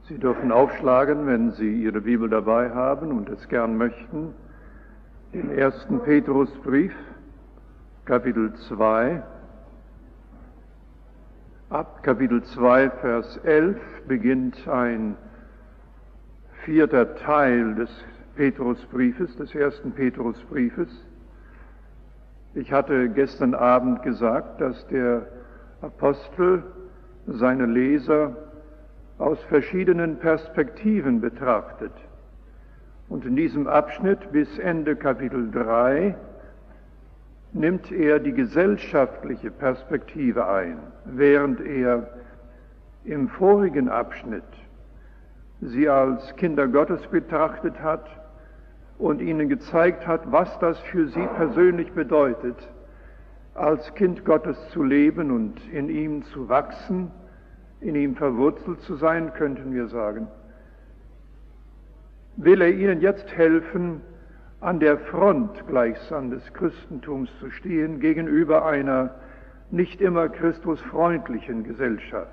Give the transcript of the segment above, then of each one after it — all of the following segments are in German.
Sie dürfen aufschlagen, wenn Sie Ihre Bibel dabei haben und es gern möchten, den 1. Petrusbrief, Kapitel 2. Ab Kapitel 2, Vers 11 beginnt ein vierter Teil des Petrusbriefes, des 1. Petrusbriefes. Ich hatte gestern Abend gesagt, dass der Apostel seine Leser aus verschiedenen Perspektiven betrachtet. Und in diesem Abschnitt bis Ende Kapitel 3 nimmt er die gesellschaftliche Perspektive ein, während er im vorigen Abschnitt sie als Kinder Gottes betrachtet hat und ihnen gezeigt hat, was das für sie persönlich bedeutet, als Kind Gottes zu leben und in ihm zu wachsen, in ihm verwurzelt zu sein, könnten wir sagen, will er ihnen jetzt helfen, an der Front gleichsam des Christentums zu stehen, gegenüber einer nicht immer christusfreundlichen Gesellschaft.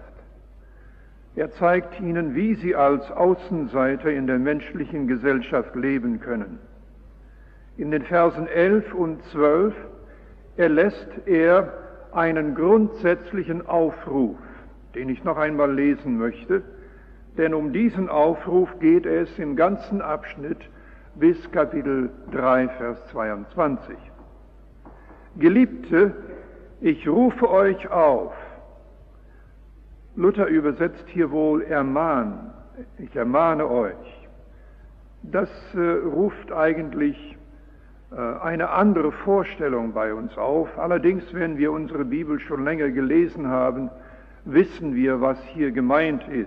Er zeigt ihnen, wie sie als Außenseiter in der menschlichen Gesellschaft leben können. In den Versen 11 und 12 erlässt er einen grundsätzlichen Aufruf, den ich noch einmal lesen möchte, denn um diesen Aufruf geht es im ganzen Abschnitt bis Kapitel 3, Vers 22. Geliebte, ich rufe euch auf. Luther übersetzt hier wohl ermahnen. Ich ermahne euch. Das ruft eigentlich eine andere Vorstellung bei uns auf. Allerdings, wenn wir unsere Bibel schon länger gelesen haben, wissen wir, was hier gemeint ist.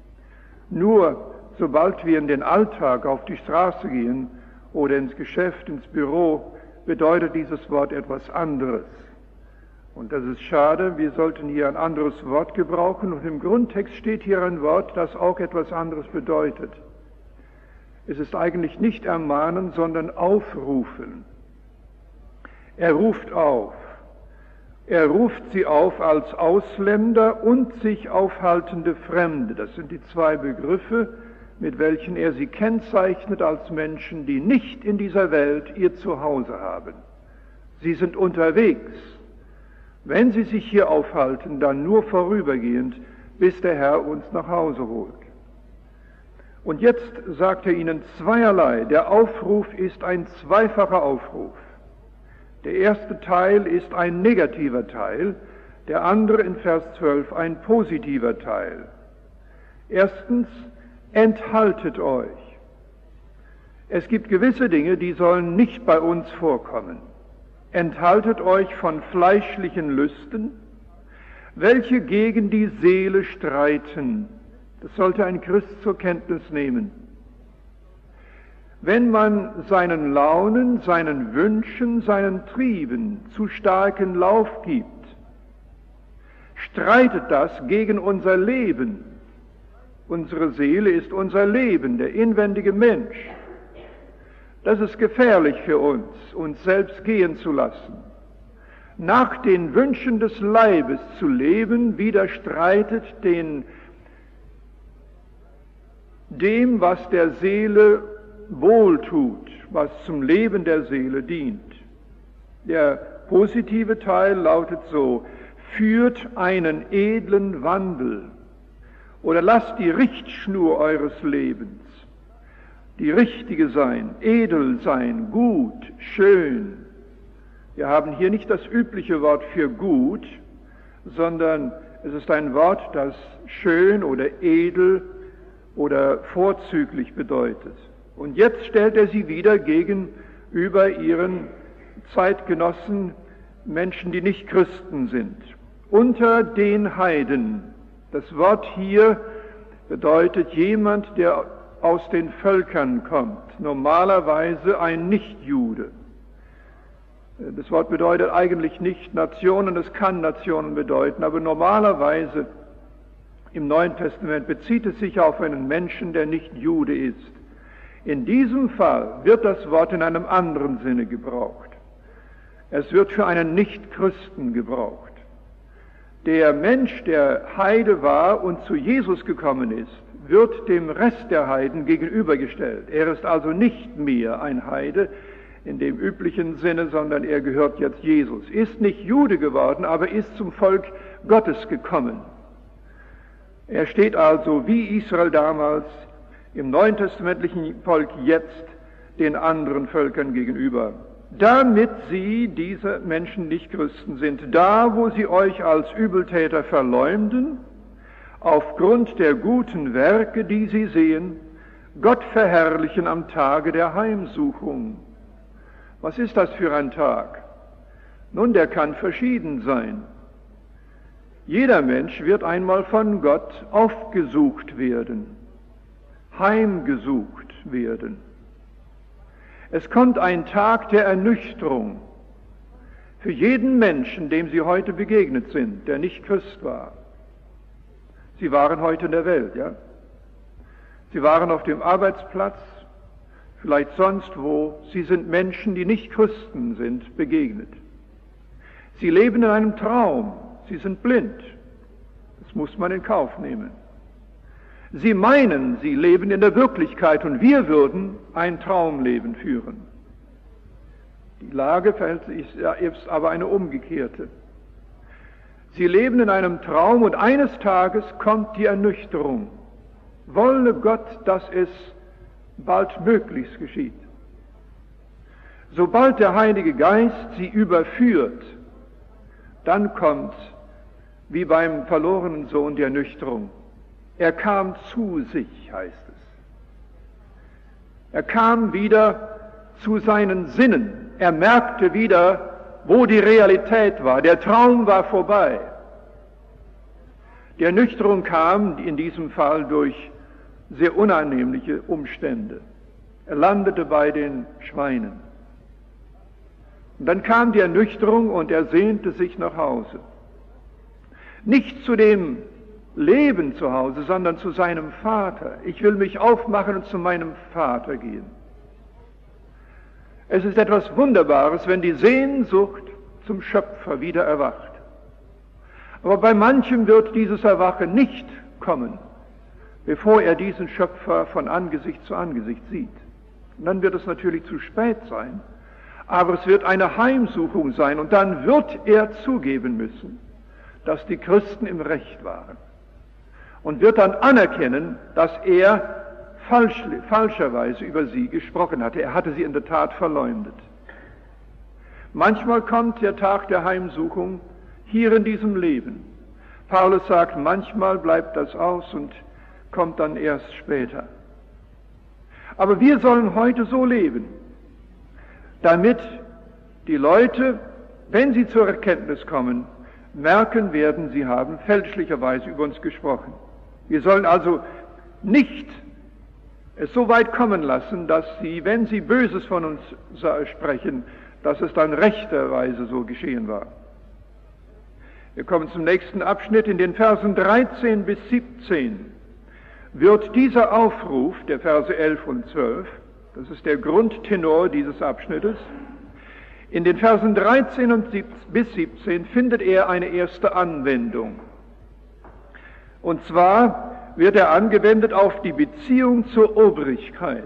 Nur sobald wir in den Alltag auf die Straße gehen oder ins Geschäft, ins Büro, bedeutet dieses Wort etwas anderes. Und das ist schade, wir sollten hier ein anderes Wort gebrauchen und im Grundtext steht hier ein Wort, das auch etwas anderes bedeutet. Es ist eigentlich nicht ermahnen, sondern aufrufen. Er ruft auf. Er ruft sie auf als Ausländer und sich aufhaltende Fremde. Das sind die zwei Begriffe, mit welchen er sie kennzeichnet als Menschen, die nicht in dieser Welt ihr Zuhause haben. Sie sind unterwegs. Wenn sie sich hier aufhalten, dann nur vorübergehend, bis der Herr uns nach Hause holt. Und jetzt sagt er ihnen zweierlei. Der Aufruf ist ein zweifacher Aufruf. Der erste Teil ist ein negativer Teil, der andere in Vers 12 ein positiver Teil. Erstens, enthaltet euch. Es gibt gewisse Dinge, die sollen nicht bei uns vorkommen. Enthaltet euch von fleischlichen Lüsten, welche gegen die Seele streiten. Das sollte ein Christ zur Kenntnis nehmen. Wenn man seinen Launen, seinen Wünschen, seinen Trieben zu starken Lauf gibt, streitet das gegen unser Leben. Unsere Seele ist unser Leben, der inwendige Mensch. Das ist gefährlich für uns selbst gehen zu lassen. Nach den Wünschen des Leibes zu leben, widerstreitet dem, was der Seele wohltut, was zum Leben der Seele dient. Der positive Teil lautet so: führt einen edlen Wandel oder lasst die Richtschnur eures Lebens die richtige sein, edel sein, gut, schön. Wir haben hier nicht das übliche Wort für gut, sondern es ist ein Wort, das schön oder edel oder vorzüglich bedeutet. Und jetzt stellt er sie wieder gegenüber ihren Zeitgenossen, Menschen, die nicht Christen sind. Unter den Heiden. Das Wort hier bedeutet jemand, der aus den Völkern kommt. Normalerweise ein Nichtjude. Das Wort bedeutet eigentlich nicht Nationen, es kann Nationen bedeuten, aber normalerweise im Neuen Testament bezieht es sich auf einen Menschen, der nicht Jude ist. In diesem Fall wird das Wort in einem anderen Sinne gebraucht. Es wird für einen Nichtchristen gebraucht. Der Mensch, der Heide war und zu Jesus gekommen ist, wird dem Rest der Heiden gegenübergestellt. Er ist also nicht mehr ein Heide in dem üblichen Sinne, sondern er gehört jetzt Jesus. Ist nicht Jude geworden, aber ist zum Volk Gottes gekommen. Er steht also wie Israel damals im neutestamentlichen Volk jetzt den anderen Völkern gegenüber. Damit sie, diese Menschen nicht Christen sind, da wo sie euch als Übeltäter verleumden, aufgrund der guten Werke, die sie sehen, Gott verherrlichen am Tage der Heimsuchung. Was ist das für ein Tag? Nun, der kann verschieden sein. Jeder Mensch wird einmal von Gott aufgesucht werden, heimgesucht werden. Es kommt ein Tag der Ernüchterung für jeden Menschen, dem Sie heute begegnet sind, der nicht Christ war. Sie waren heute in der Welt, ja? Sie waren auf dem Arbeitsplatz, vielleicht sonst wo. Sie sind Menschen, die nicht Christen sind, begegnet. Sie leben in einem Traum. Sie sind blind. Das muss man in Kauf nehmen. Sie meinen, sie leben in der Wirklichkeit und wir würden ein Traumleben führen. Die Lage ist aber eine umgekehrte. Sie leben in einem Traum und eines Tages kommt die Ernüchterung. Wolle Gott, dass es baldmöglichst geschieht. Sobald der Heilige Geist sie überführt, dann kommt, wie beim verlorenen Sohn, die Ernüchterung. Er kam zu sich, heißt es. Er kam wieder zu seinen Sinnen. Er merkte wieder, wo die Realität war. Der Traum war vorbei. Die Ernüchterung kam in diesem Fall durch sehr unannehmliche Umstände. Er landete bei den Schweinen. Und dann kam die Ernüchterung und er sehnte sich nach Hause. Nicht zu dem Leben zu Hause, sondern zu seinem Vater. Ich will mich aufmachen und zu meinem Vater gehen. Es ist etwas Wunderbares, wenn die Sehnsucht zum Schöpfer wieder erwacht. Aber bei manchem wird dieses Erwachen nicht kommen, bevor er diesen Schöpfer von Angesicht zu Angesicht sieht. Und dann wird es natürlich zu spät sein, aber es wird eine Heimsuchung sein und dann wird er zugeben müssen, dass die Christen im Recht waren und wird dann anerkennen, dass er falscherweise über sie gesprochen hatte. Er hatte sie in der Tat verleumdet. Manchmal kommt der Tag der Heimsuchung hier in diesem Leben. Paulus sagt, manchmal bleibt das aus und kommt dann erst später. Aber wir sollen heute so leben, damit die Leute, wenn sie zur Erkenntnis kommen, merken werden, sie haben fälschlicherweise über uns gesprochen. Wir sollen also nicht es so weit kommen lassen, dass sie, wenn sie Böses von uns sprechen, dass es dann rechterweise so geschehen war. Wir kommen zum nächsten Abschnitt. In den Versen 13 bis 17 wird dieser Aufruf, der Verse 11 und 12, das ist der Grundtenor dieses Abschnittes, in den Versen 13 und bis 17 findet er eine erste Anwendung. Und zwar wird er angewendet auf die Beziehung zur Obrigkeit.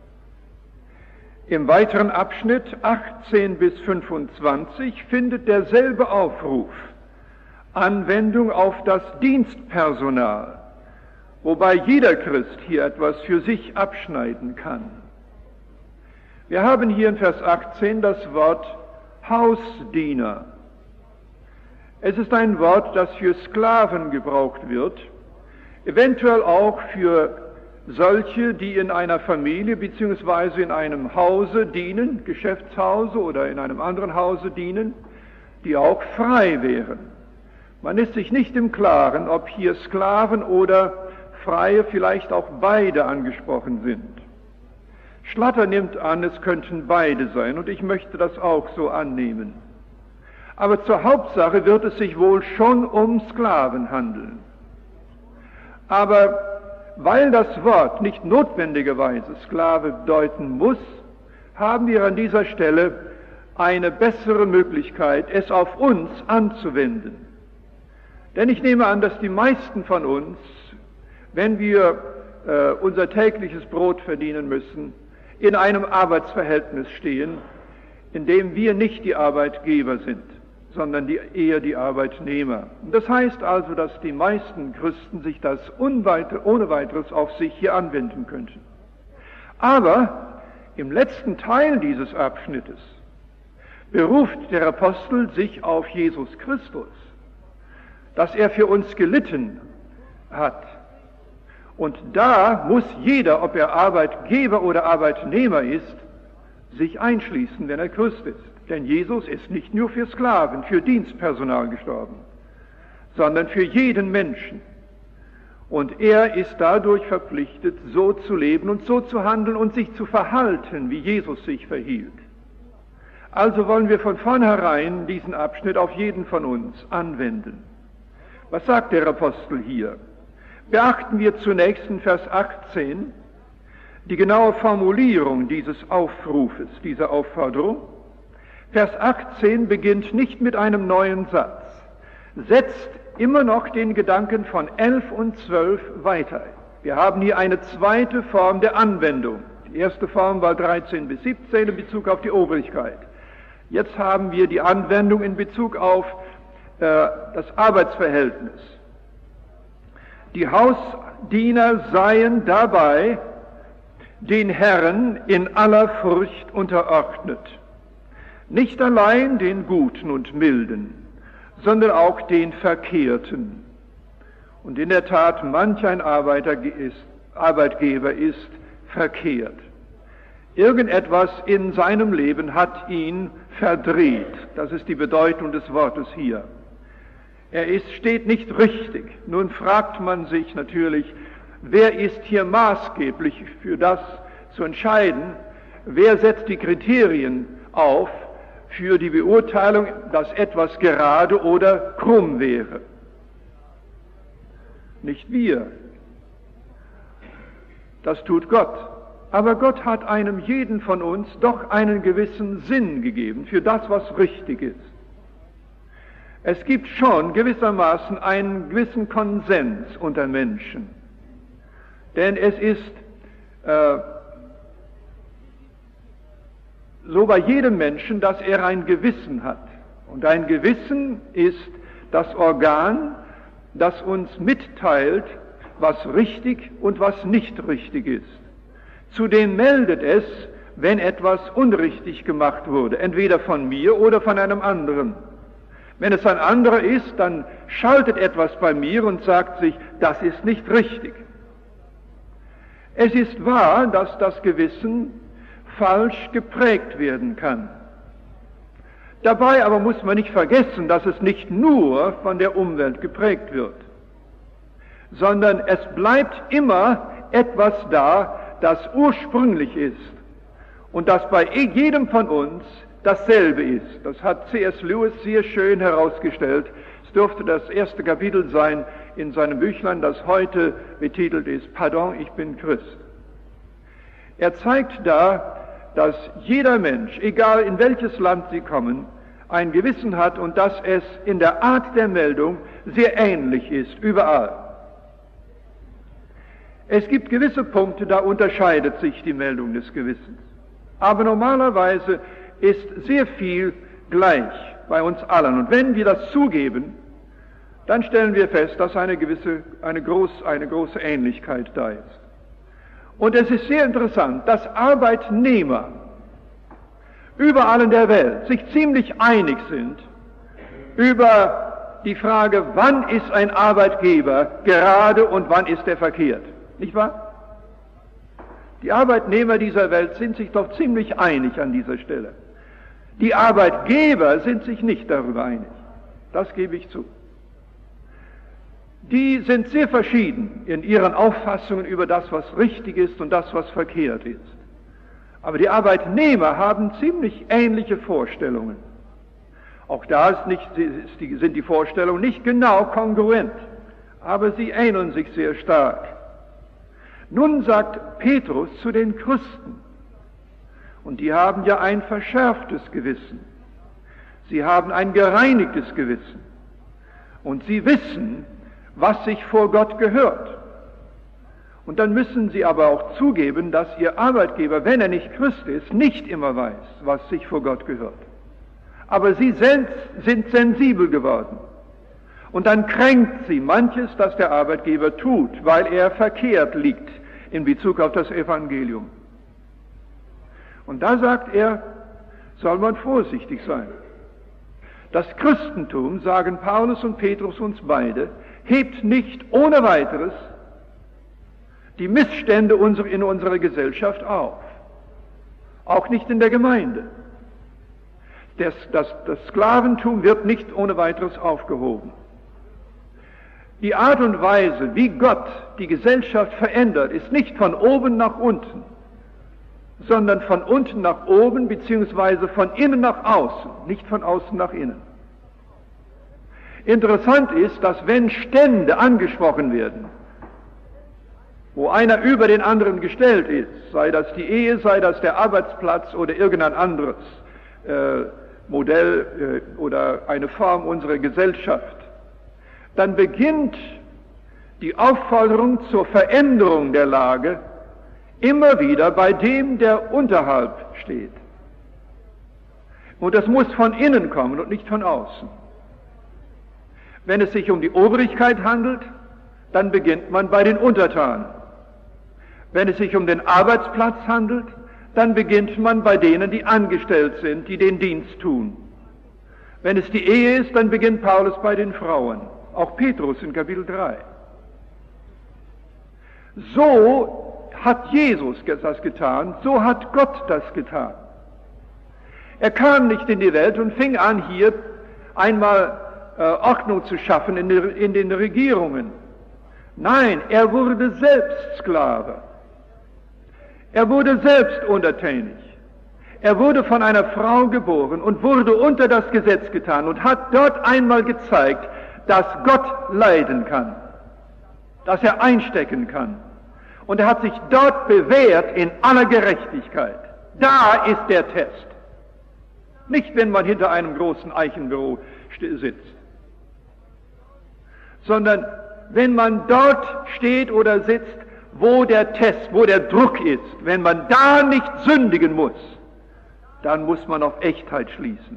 Im weiteren Abschnitt 18 bis 25 findet derselbe Aufruf Anwendung auf das Dienstpersonal, wobei jeder Christ hier etwas für sich abschneiden kann. Wir haben hier in Vers 18 das Wort Hausdiener. Es ist ein Wort, das für Sklaven gebraucht wird, eventuell auch für solche, die in einer Familie bzw. in einem Hause dienen, Geschäftshause oder in einem anderen Hause dienen, die auch frei wären. Man ist sich nicht im Klaren, ob hier Sklaven oder Freie, vielleicht auch beide angesprochen sind. Schlatter nimmt an, es könnten beide sein, und ich möchte das auch so annehmen. Aber zur Hauptsache wird es sich wohl schon um Sklaven handeln. Aber weil das Wort nicht notwendigerweise Sklave bedeuten muss, haben wir an dieser Stelle eine bessere Möglichkeit, es auf uns anzuwenden. Denn ich nehme an, dass die meisten von uns, wenn wir unser tägliches Brot verdienen müssen, in einem Arbeitsverhältnis stehen, in dem wir nicht die Arbeitgeber sind, sondern eher die Arbeitnehmer. Das heißt also, dass die meisten Christen sich das ohne weiteres auf sich hier anwenden könnten. Aber im letzten Teil dieses Abschnittes beruft der Apostel sich auf Jesus Christus, dass er für uns gelitten hat. Und da muss jeder, ob er Arbeitgeber oder Arbeitnehmer ist, sich einschließen, wenn er Christ ist. Denn Jesus ist nicht nur für Sklaven, für Dienstpersonal gestorben, sondern für jeden Menschen. Und er ist dadurch verpflichtet, so zu leben und so zu handeln und sich zu verhalten, wie Jesus sich verhielt. Also wollen wir von vornherein diesen Abschnitt auf jeden von uns anwenden. Was sagt der Apostel hier? Beachten wir zunächst in Vers 18 die genaue Formulierung dieses Aufrufes, dieser Aufforderung. Vers 18 beginnt nicht mit einem neuen Satz, setzt immer noch den Gedanken von 11 und 12 weiter. Wir haben hier eine zweite Form der Anwendung. Die erste Form war 13 bis 17 in Bezug auf die Obrigkeit. Jetzt haben wir die Anwendung in Bezug auf das Arbeitsverhältnis. Die Hausdiener seien dabei den Herren in aller Furcht unterordnet. Nicht allein den Guten und Milden, sondern auch den Verkehrten. Und in der Tat, manch ein Arbeitgeber ist verkehrt. Irgendetwas in seinem Leben hat ihn verdreht. Das ist die Bedeutung des Wortes hier. Steht nicht richtig. Nun fragt man sich natürlich, wer ist hier maßgeblich für das zu entscheiden? Wer setzt die Kriterien auf für die Beurteilung, dass etwas gerade oder krumm wäre? Nicht wir. Das tut Gott. Aber Gott hat einem jeden von uns doch einen gewissen Sinn gegeben für das, was richtig ist. Es gibt schon gewissermaßen einen gewissen Konsens unter Menschen. Denn es ist so bei jedem Menschen, dass er ein Gewissen hat. Und ein Gewissen ist das Organ, das uns mitteilt, was richtig und was nicht richtig ist. Zudem meldet es, wenn etwas unrichtig gemacht wurde, entweder von mir oder von einem anderen. Wenn es ein anderer ist, dann schaltet etwas bei mir und sagt sich, das ist nicht richtig. Es ist wahr, dass das Gewissen falsch geprägt werden kann. Dabei aber muss man nicht vergessen, dass es nicht nur von der Umwelt geprägt wird, sondern es bleibt immer etwas da, das ursprünglich ist und das bei jedem von uns dasselbe ist. Das hat C.S. Lewis sehr schön herausgestellt. Es dürfte das erste Kapitel sein in seinem Büchlein, das heute betitelt ist, Pardon, ich bin Christ. Er zeigt da, dass jeder Mensch, egal in welches Land sie kommen, ein Gewissen hat und dass es in der Art der Meldung sehr ähnlich ist, überall. Es gibt gewisse Punkte, da unterscheidet sich die Meldung des Gewissens. Aber normalerweise ist sehr viel gleich bei uns allen. Und wenn wir das zugeben, dann stellen wir fest, dass eine große Ähnlichkeit da ist. Und es ist sehr interessant, dass Arbeitnehmer überall in der Welt sich ziemlich einig sind über die Frage, wann ist ein Arbeitgeber gerade und wann ist er verkehrt. Nicht wahr? Die Arbeitnehmer dieser Welt sind sich doch ziemlich einig an dieser Stelle. Die Arbeitgeber sind sich nicht darüber einig. Das gebe ich zu. Die sind sehr verschieden in ihren Auffassungen über das, was richtig ist und das, was verkehrt ist. Aber die Arbeitnehmer haben ziemlich ähnliche Vorstellungen. Auch da sind die Vorstellungen nicht genau kongruent, aber sie ähneln sich sehr stark. Nun sagt Petrus zu den Christen, und die haben ja ein verschärftes Gewissen, sie haben ein gereinigtes Gewissen, und sie wissen, was sich vor Gott gehört. Und dann müssen Sie aber auch zugeben, dass Ihr Arbeitgeber, wenn er nicht Christ ist, nicht immer weiß, was sich vor Gott gehört. Aber Sie selbst sind sensibel geworden. Und dann kränkt Sie manches, das der Arbeitgeber tut, weil er verkehrt liegt in Bezug auf das Evangelium. Und da sagt er, soll man vorsichtig sein. Das Christentum, sagen Paulus und Petrus uns beide, hebt nicht ohne weiteres die Missstände in unserer Gesellschaft auf. Auch nicht in der Gemeinde. Das Sklaventum wird nicht ohne weiteres aufgehoben. Die Art und Weise, wie Gott die Gesellschaft verändert, ist nicht von oben nach unten, sondern von unten nach oben, beziehungsweise von innen nach außen, nicht von außen nach innen. Interessant ist, dass wenn Stände angesprochen werden, wo einer über den anderen gestellt ist, sei das die Ehe, sei das der Arbeitsplatz oder irgendein anderes Modell oder eine Form unserer Gesellschaft, dann beginnt die Aufforderung zur Veränderung der Lage immer wieder bei dem, der unterhalb steht. Und das muss von innen kommen und nicht von außen. Wenn es sich um die Obrigkeit handelt, dann beginnt man bei den Untertanen. Wenn es sich um den Arbeitsplatz handelt, dann beginnt man bei denen, die angestellt sind, die den Dienst tun. Wenn es die Ehe ist, dann beginnt Paulus bei den Frauen, auch Petrus in Kapitel 3. So hat Jesus das getan, so hat Gott das getan. Er kam nicht in die Welt und fing an, hier einmal Ordnung zu schaffen in den Regierungen. Nein, er wurde selbst Sklave. Er wurde selbst untertänig. Er wurde von einer Frau geboren und wurde unter das Gesetz getan und hat dort einmal gezeigt, dass Gott leiden kann, dass er einstecken kann. Und er hat sich dort bewährt in aller Gerechtigkeit. Da ist der Test. Nicht, wenn man hinter einem großen Eichenbüro sitzt, sondern wenn man dort steht oder sitzt, wo der Test, wo der Druck ist. Wenn man da nicht sündigen muss, dann muss man auf Echtheit schließen.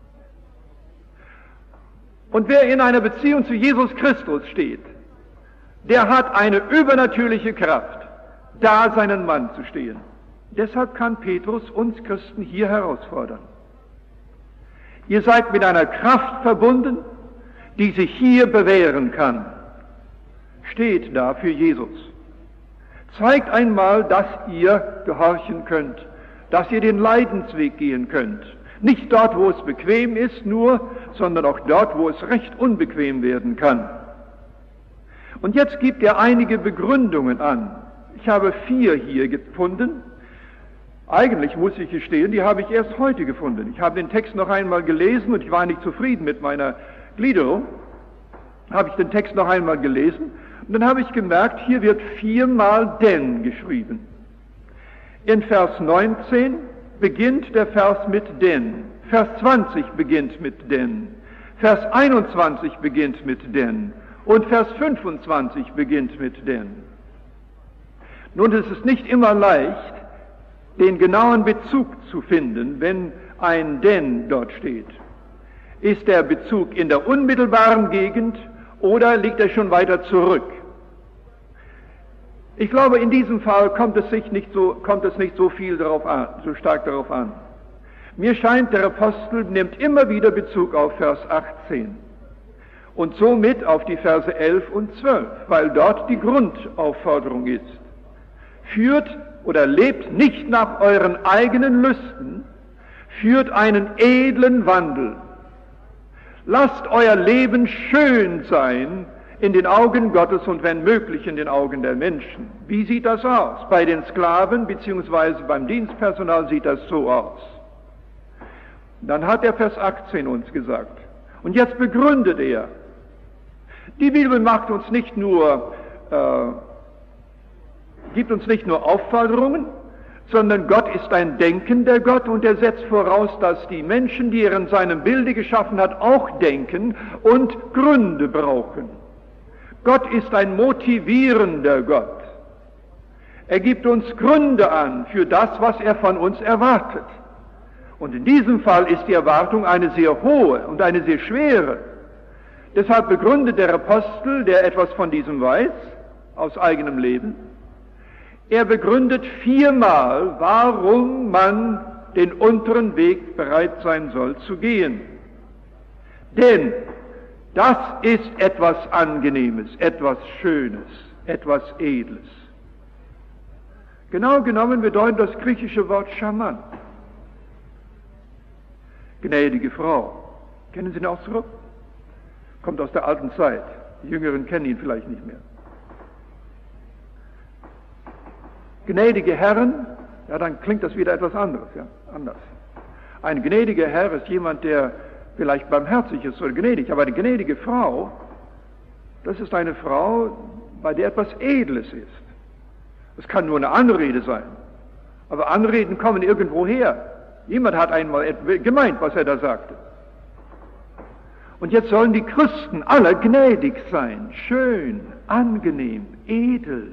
Und wer in einer Beziehung zu Jesus Christus steht, der hat eine übernatürliche Kraft, da seinen Mann zu stehen. Deshalb kann Petrus uns Christen hier herausfordern. Ihr seid mit einer Kraft verbunden, die sich hier bewähren kann. Steht da für Jesus. Zeigt einmal, dass ihr gehorchen könnt, dass ihr den Leidensweg gehen könnt. Nicht dort, wo es bequem ist nur, sondern auch dort, wo es recht unbequem werden kann. Und jetzt gibt er einige Begründungen an. Ich habe 4 hier gefunden. Eigentlich muss ich gestehen, die habe ich erst heute gefunden. Ich habe den Text noch einmal gelesen und ich war nicht zufrieden mit meiner Gliederung. Habe ich den Text noch einmal gelesen und dann habe ich gemerkt, hier wird 4-mal denn geschrieben. In Vers 19 beginnt der Vers mit denn. Vers 20 beginnt mit denn. Vers 21 beginnt mit denn. Und Vers 25 beginnt mit denn. Nun, es ist nicht immer leicht, den genauen Bezug zu finden, wenn ein denn dort steht. Ist der Bezug in der unmittelbaren Gegend oder liegt er schon weiter zurück? Ich glaube, in diesem Fall kommt es nicht so viel darauf an, so stark darauf an. Mir scheint, der Apostel nimmt immer wieder Bezug auf Vers 18 und somit auf die Verse 11 und 12, weil dort die Grundaufforderung ist. Führt oder lebt nicht nach euren eigenen Lüsten, führt einen edlen Wandel. Lasst euer Leben schön sein in den Augen Gottes und wenn möglich in den Augen der Menschen. Wie sieht das aus? Bei den Sklaven bzw. beim Dienstpersonal sieht das so aus. Dann hat er Vers 18 uns gesagt. Und jetzt begründet er. Die Bibel macht uns nicht nur, gibt uns nicht nur Aufforderungen, sondern Gott ist ein denkender Gott und er setzt voraus, dass die Menschen, die er in seinem Bilde geschaffen hat, auch denken und Gründe brauchen. Gott ist ein motivierender Gott. Er gibt uns Gründe an für das, was er von uns erwartet. Und in diesem Fall ist die Erwartung eine sehr hohe und eine sehr schwere. Deshalb begründet der Apostel, der etwas von diesem weiß, aus eigenem Leben, er begründet 4-mal, warum man den unteren Weg bereit sein soll zu gehen. Denn das ist etwas Angenehmes, etwas Schönes, etwas Edles. Genau genommen bedeutet das griechische Wort charmant. Gnädige Frau. Kennen Sie den Ausdruck? Kommt aus der alten Zeit. Die Jüngeren kennen ihn vielleicht nicht mehr. Gnädige Herren, ja, dann klingt das wieder etwas anderes, ja, anders. Ein gnädiger Herr ist jemand, der vielleicht barmherzig ist oder gnädig, aber eine gnädige Frau, das ist eine Frau, bei der etwas Edles ist. Es kann nur eine Anrede sein, aber Anreden kommen irgendwo her. Jemand hat einmal gemeint, was er da sagte. Und jetzt sollen die Christen alle gnädig sein, schön, angenehm, edel.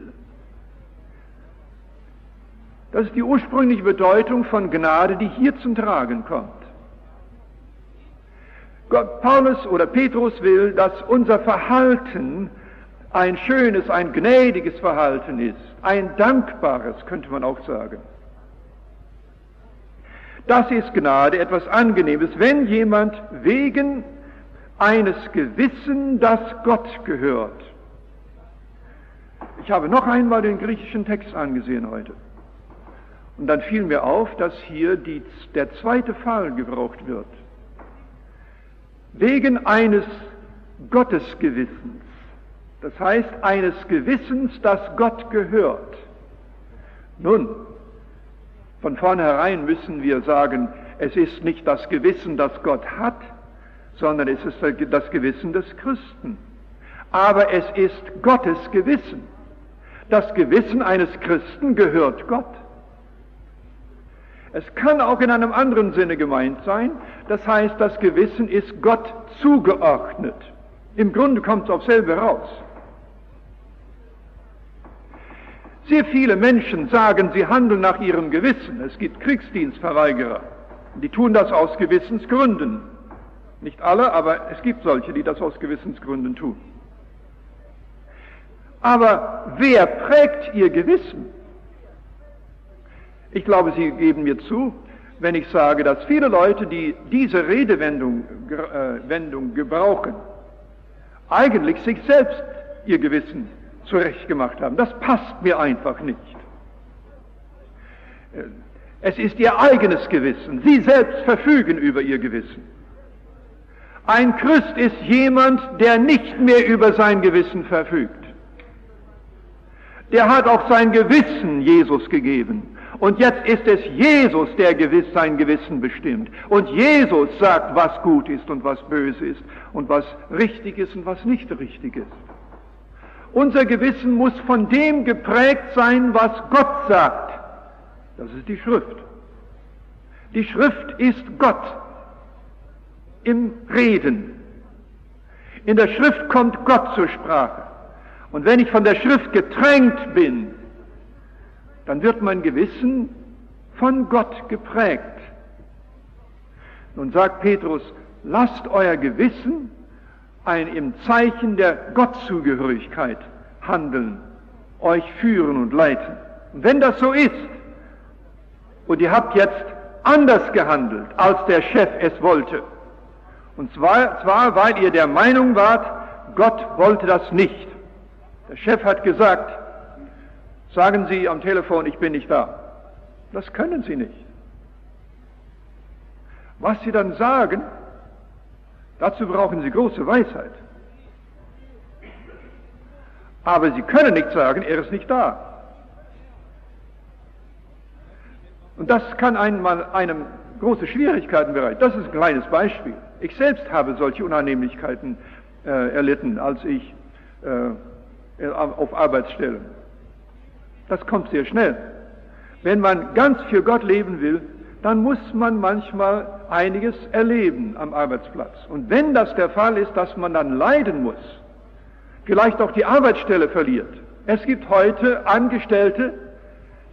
Das ist die ursprüngliche Bedeutung von Gnade, die hier zum Tragen kommt. Paulus oder Petrus will, dass unser Verhalten ein schönes, ein gnädiges Verhalten ist, ein dankbares, könnte man auch sagen. Das ist Gnade, etwas Angenehmes, wenn jemand wegen eines Gewissen, das Gott gehört. Ich habe noch einmal den griechischen Text angesehen heute. Und dann fiel mir auf, dass hier der zweite Fall gebraucht wird. Wegen eines Gottesgewissens. Das heißt, eines Gewissens, das Gott gehört. Nun, von vornherein müssen wir sagen, es ist nicht das Gewissen, das Gott hat, sondern es ist das Gewissen des Christen. Aber es ist Gottes Gewissen. Das Gewissen eines Christen gehört Gott. Es kann auch in einem anderen Sinne gemeint sein, das heißt, das Gewissen ist Gott zugeordnet. Im Grunde kommt es auf selbe raus. Sehr viele Menschen sagen, sie handeln nach ihrem Gewissen. Es gibt Kriegsdienstverweigerer, die tun das aus Gewissensgründen. Nicht alle, aber es gibt solche, die das aus Gewissensgründen tun. Aber wer prägt ihr Gewissen? Ich glaube, Sie geben mir zu, wenn ich sage, dass viele Leute, die diese Redewendung gebrauchen, eigentlich sich selbst ihr Gewissen zurechtgemacht haben. Das passt mir einfach nicht. Es ist ihr eigenes Gewissen. Sie selbst verfügen über ihr Gewissen. Ein Christ ist jemand, der nicht mehr über sein Gewissen verfügt. Der hat auch sein Gewissen Jesus gegeben. Und jetzt ist es Jesus, der sein Gewissen bestimmt. Und Jesus sagt, was gut ist und was böse ist und was richtig ist und was nicht richtig ist. Unser Gewissen muss von dem geprägt sein, was Gott sagt. Das ist die Schrift. Die Schrift ist Gott im Reden. In der Schrift kommt Gott zur Sprache. Und wenn ich von der Schrift getränkt bin, dann wird mein Gewissen von Gott geprägt. Nun sagt Petrus, lasst euer Gewissen im Zeichen der Gottzugehörigkeit handeln, euch führen und leiten. Und wenn das so ist, und ihr habt jetzt anders gehandelt, als der Chef es wollte, und zwar weil ihr der Meinung wart, Gott wollte das nicht. Der Chef hat gesagt, sagen Sie am Telefon, ich bin nicht da. Das können Sie nicht. Was Sie dann sagen, dazu brauchen Sie große Weisheit. Aber Sie können nicht sagen, er ist nicht da. Und das kann einem große Schwierigkeiten bereiten. Das ist ein kleines Beispiel. Ich selbst habe solche Unannehmlichkeiten erlitten, als ich auf Arbeitsstellen. Das kommt sehr schnell. Wenn man ganz für Gott leben will, dann muss man manchmal einiges erleben am Arbeitsplatz. Und wenn das der Fall ist, dass man dann leiden muss, vielleicht auch die Arbeitsstelle verliert. Es gibt heute Angestellte,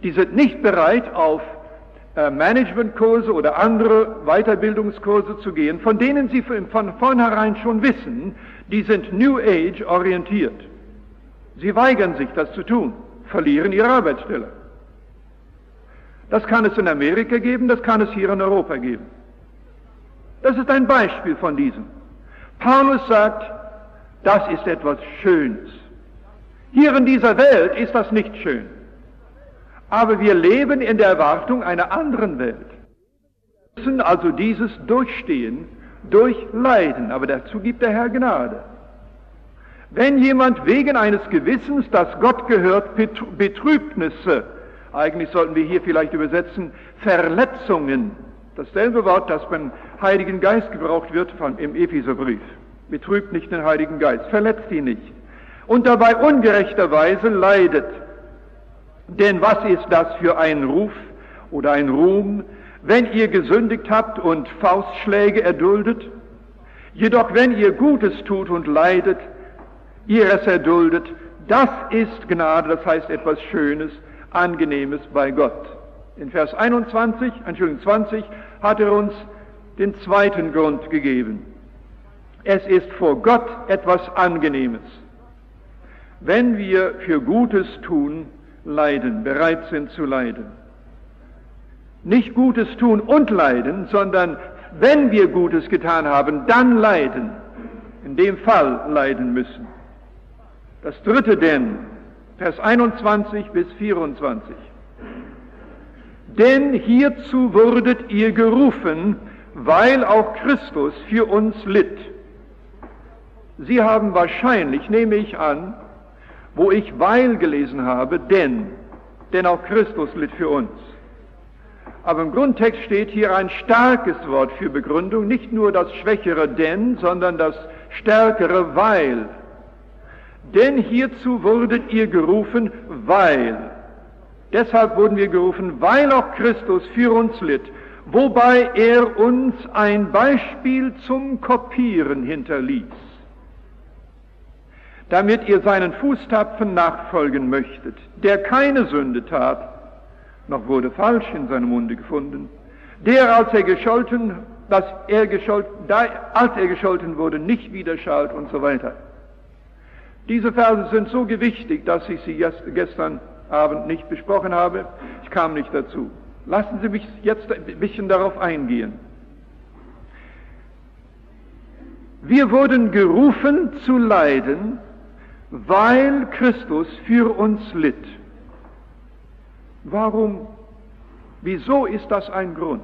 Die sind nicht bereit, auf Managementkurse oder andere Weiterbildungskurse zu gehen, von denen sie von vornherein schon wissen, die sind New Age orientiert. Sie weigern sich, das zu tun, verlieren ihre Arbeitsstelle. Das kann es in Amerika geben, das kann es hier in Europa geben. Das ist ein Beispiel von diesem. Paulus sagt, das ist etwas Schönes. Hier in dieser Welt ist das nicht schön. Aber wir leben in der Erwartung einer anderen Welt. Wir müssen also dieses durchstehen, durch Leiden, aber dazu gibt der Herr Gnade. Wenn jemand wegen eines Gewissens, das Gott gehört, Betrübnisse, eigentlich sollten wir hier vielleicht übersetzen, Verletzungen, dasselbe Wort, das beim Heiligen Geist gebraucht wird im Epheserbrief, betrübt nicht den Heiligen Geist, verletzt ihn nicht, und dabei ungerechterweise leidet. Denn was ist das für ein Ruf oder ein Ruhm, wenn ihr gesündigt habt und Faustschläge erduldet? Jedoch wenn ihr Gutes tut und leidet, ihr es erduldet, das ist Gnade, das heißt etwas Schönes, Angenehmes bei Gott. In Vers 20 hat er uns den zweiten Grund gegeben. Es ist vor Gott etwas Angenehmes, wenn wir für Gutes tun, leiden, bereit sind zu leiden. Nicht Gutes tun und leiden, sondern wenn wir Gutes getan haben, dann leiden. In dem Fall leiden müssen. Das dritte denn, Vers 21 bis 24. Denn hierzu wurdet ihr gerufen, weil auch Christus für uns litt. Sie haben wahrscheinlich, nehme ich an, wo ich weil gelesen habe, denn auch Christus litt für uns. Aber im Grundtext steht hier ein starkes Wort für Begründung, nicht nur das schwächere denn, sondern das stärkere weil. Denn hierzu wurdet ihr gerufen, weil. Deshalb wurden wir gerufen, weil auch Christus für uns litt, wobei er uns ein Beispiel zum Kopieren hinterließ, damit ihr seinen Fußtapfen nachfolgen möchtet, der keine Sünde tat, noch wurde falsch in seinem Munde gefunden, der, als er gescholten wurde, nicht wieder schalt und so weiter. Diese Verse sind so gewichtig, dass ich sie gestern Abend nicht besprochen habe. Ich kam nicht dazu. Lassen Sie mich jetzt ein bisschen darauf eingehen. Wir wurden gerufen zu leiden, weil Christus für uns litt. Warum? Wieso ist das ein Grund?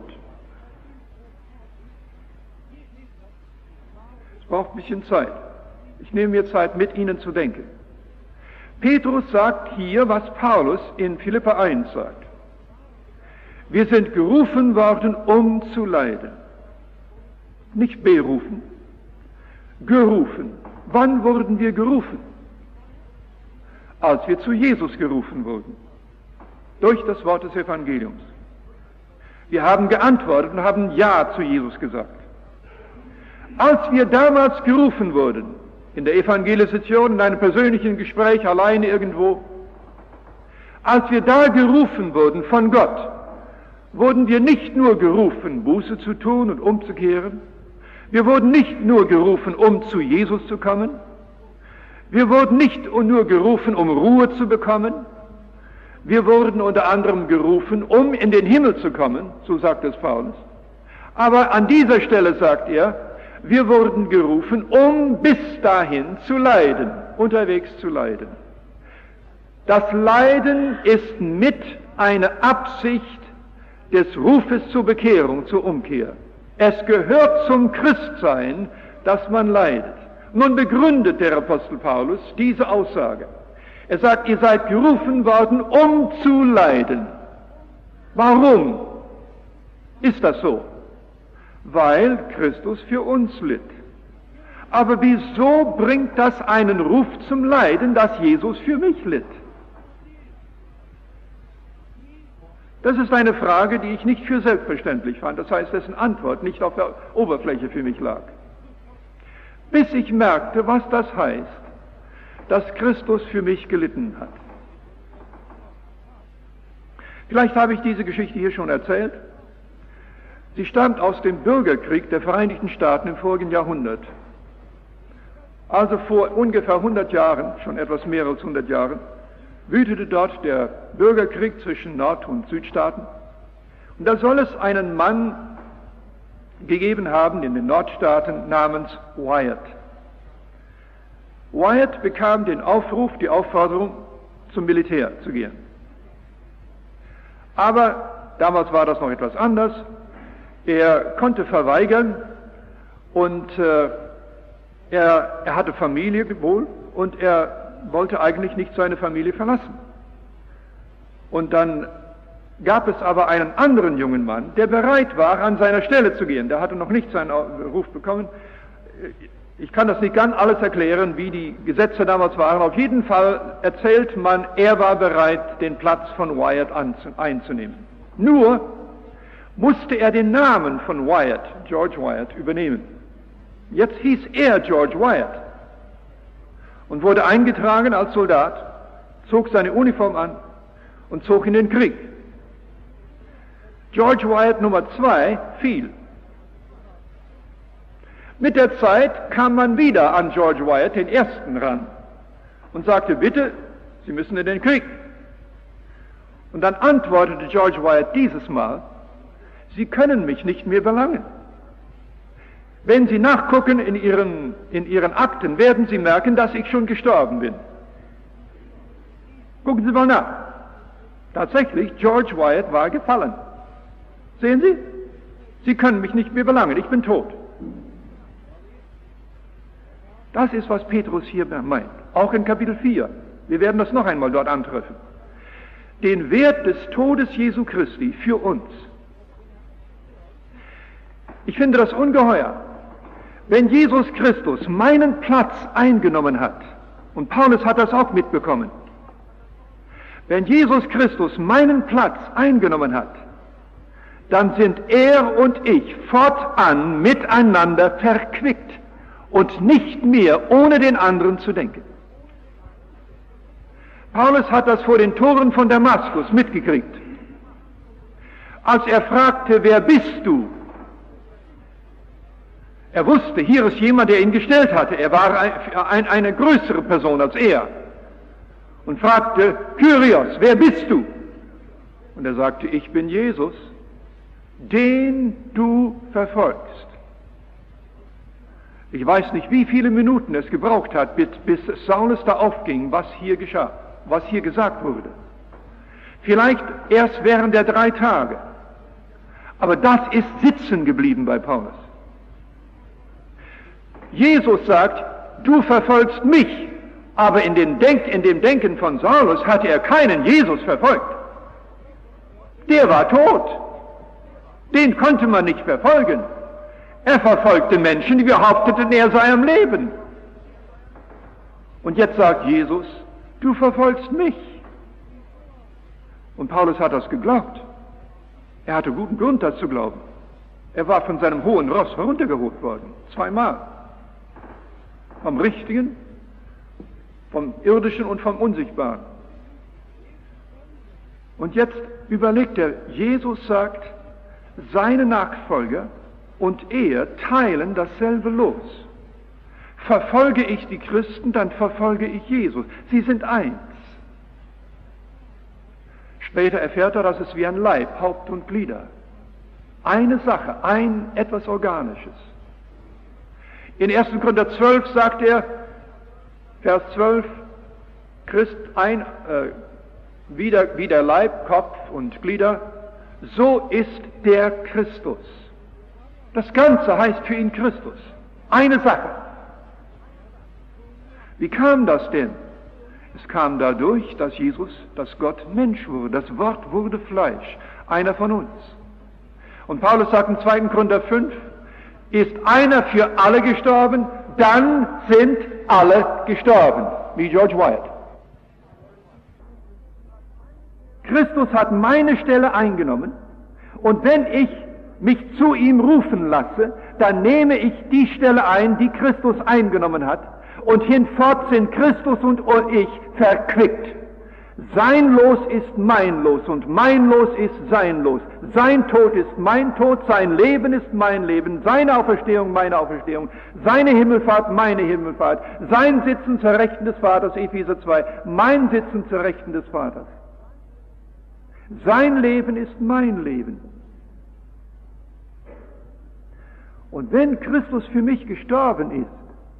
Es braucht ein bisschen Zeit. Ich nehme mir Zeit, mit Ihnen zu denken. Petrus sagt hier, was Paulus in Philipper 1 sagt. Wir sind gerufen worden, um zu leiden. Nicht berufen, gerufen. Wann wurden wir gerufen? Als wir zu Jesus gerufen wurden. Durch das Wort des Evangeliums. Wir haben geantwortet und haben Ja zu Jesus gesagt. Als wir damals gerufen wurden, in der Evangelisation, in einem persönlichen Gespräch, alleine irgendwo, als wir da gerufen wurden von Gott, wurden wir nicht nur gerufen, Buße zu tun und umzukehren. Wir wurden nicht nur gerufen, um zu Jesus zu kommen. Wir wurden nicht nur gerufen, um Ruhe zu bekommen. Wir wurden unter anderem gerufen, um in den Himmel zu kommen, so sagt es Paulus. Aber an dieser Stelle sagt er, wir wurden gerufen, um bis dahin zu leiden, unterwegs zu leiden. Das Leiden ist mit einer Absicht des Rufes zur Bekehrung, zur Umkehr. Es gehört zum Christsein, dass man leidet. Nun begründet der Apostel Paulus diese Aussage. Er sagt, ihr seid gerufen worden, um zu leiden. Warum ist das so? Weil Christus für uns litt. Aber wieso bringt das einen Ruf zum Leiden, dass Jesus für mich litt? Das ist eine Frage, die ich nicht für selbstverständlich fand. Das heißt, dessen Antwort nicht auf der Oberfläche für mich lag. Bis ich merkte, was das heißt, dass Christus für mich gelitten hat. Vielleicht habe ich diese Geschichte hier schon erzählt. Sie stammt aus dem Bürgerkrieg der Vereinigten Staaten im vorigen Jahrhundert. Also vor ungefähr 100 Jahren, schon etwas mehr als 100 Jahren, wütete dort der Bürgerkrieg zwischen Nord- und Südstaaten. Und da soll es einen Mann gegeben haben in den Nordstaaten namens Wyatt. Wyatt bekam den Aufruf, die Aufforderung, zum Militär zu gehen. Aber damals war das noch etwas anders. Er konnte verweigern und er hatte Familie wohl und er wollte eigentlich nicht seine Familie verlassen. Und dann gab es aber einen anderen jungen Mann, der bereit war, an seiner Stelle zu gehen. Der hatte noch nicht seinen Ruf bekommen. Ich kann das nicht ganz alles erklären, wie die Gesetze damals waren. Auf jeden Fall erzählt man, er war bereit, den Platz von Wyatt einzunehmen. Nur musste er den Namen von Wyatt, George Wyatt, übernehmen. Jetzt hieß er George Wyatt und wurde eingetragen als Soldat, zog seine Uniform an und zog in den Krieg. George Wyatt Nummer 2 fiel. Mit der Zeit kam man wieder an George Wyatt, den ersten, ran und sagte, bitte, Sie müssen in den Krieg. Und dann antwortete George Wyatt dieses Mal, Sie können mich nicht mehr belangen. Wenn Sie nachgucken in Ihren Akten, werden Sie merken, dass ich schon gestorben bin. Gucken Sie mal nach. Tatsächlich, George Wyatt war gefallen. Sehen Sie? Sie können mich nicht mehr belangen, ich bin tot. Das ist, was Petrus hier meint, auch in Kapitel 4. Wir werden das noch einmal dort antreffen. Den Wert des Todes Jesu Christi für uns. Ich finde das ungeheuer. Wenn Jesus Christus meinen Platz eingenommen hat, und Paulus hat das auch mitbekommen, wenn Jesus Christus meinen Platz eingenommen hat, dann sind er und ich fortan miteinander verquickt und nicht mehr ohne den anderen zu denken. Paulus hat das vor den Toren von Damaskus mitgekriegt. Als er fragte, wer bist du? Er wusste, hier ist jemand, der ihn gestellt hatte. Er war eine größere Person als er. Und fragte, Kyrios, wer bist du? Und er sagte, ich bin Jesus, den du verfolgst. Ich weiß nicht, wie viele Minuten es gebraucht hat, bis Saulus da aufging, was hier geschah, was hier gesagt wurde. Vielleicht erst während der 3 Tage. Aber das ist sitzen geblieben bei Paulus. Jesus sagt, du verfolgst mich, aber in dem Denken von Saulus hatte er keinen Jesus verfolgt. Der war tot. Den konnte man nicht verfolgen. Er verfolgte Menschen, die behaupteten, er sei am Leben. Und jetzt sagt Jesus, du verfolgst mich. Und Paulus hat das geglaubt. Er hatte guten Grund, das zu glauben. Er war von seinem hohen Ross heruntergeholt worden, 2-mal. Vom Richtigen, vom Irdischen und vom Unsichtbaren. Und jetzt überlegt er, Jesus sagt, seine Nachfolger und er teilen dasselbe Los. Verfolge ich die Christen, dann verfolge ich Jesus. Sie sind eins. Später erfährt er, dass es wie ein Leib, Haupt und Glieder. Eine Sache, etwas Organisches. In 1. Korinther 12 sagt er, Vers 12, wie der Leib, Kopf und Glieder, so ist der Christus. Das Ganze heißt für ihn Christus. Eine Sache. Wie kam das denn? Es kam dadurch, dass Jesus, dass Gott Mensch wurde. Das Wort wurde Fleisch. Einer von uns. Und Paulus sagt in 2. Korinther 5, ist einer für alle gestorben, dann sind alle gestorben. Wie George Wyatt. Christus hat meine Stelle eingenommen und wenn ich mich zu ihm rufen lasse, dann nehme ich die Stelle ein, die Christus eingenommen hat und hinfort sind Christus und ich verquickt. Sein Los ist mein Los und mein Los ist sein Los. Sein Tod ist mein Tod, sein Leben ist mein Leben, seine Auferstehung meine Auferstehung, seine Himmelfahrt meine Himmelfahrt, sein Sitzen zur Rechten des Vaters, Epheser 2, mein Sitzen zur Rechten des Vaters. Sein Leben ist mein Leben. Und wenn Christus für mich gestorben ist,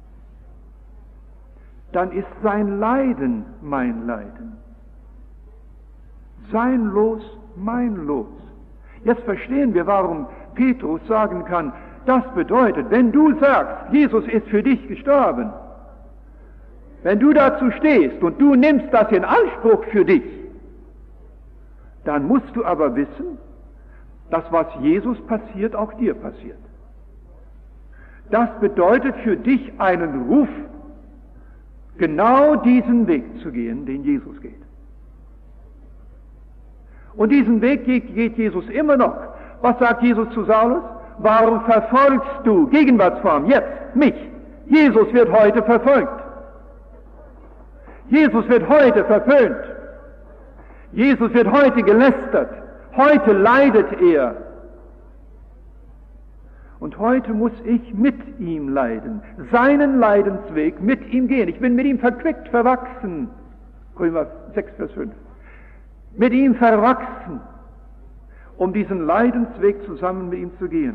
dann ist sein Leiden mein Leiden. Sein Los, mein Los. Jetzt verstehen wir, warum Petrus sagen kann, das bedeutet, wenn du sagst, Jesus ist für dich gestorben, wenn du dazu stehst und du nimmst das in Anspruch für dich, dann musst du aber wissen, dass was Jesus passiert, auch dir passiert. Das bedeutet für dich einen Ruf, genau diesen Weg zu gehen, den Jesus geht. Und diesen Weg geht Jesus immer noch. Was sagt Jesus zu Saulus? Warum verfolgst du, Gegenwartsform, jetzt, mich? Jesus wird heute verfolgt. Jesus wird heute verpönt. Jesus wird heute gelästert. Heute leidet er. Und heute muss ich mit ihm leiden, seinen Leidensweg mit ihm gehen. Ich bin mit ihm verquickt, verwachsen. Römer 6, Vers 5. Mit ihm verwachsen, um diesen Leidensweg zusammen mit ihm zu gehen.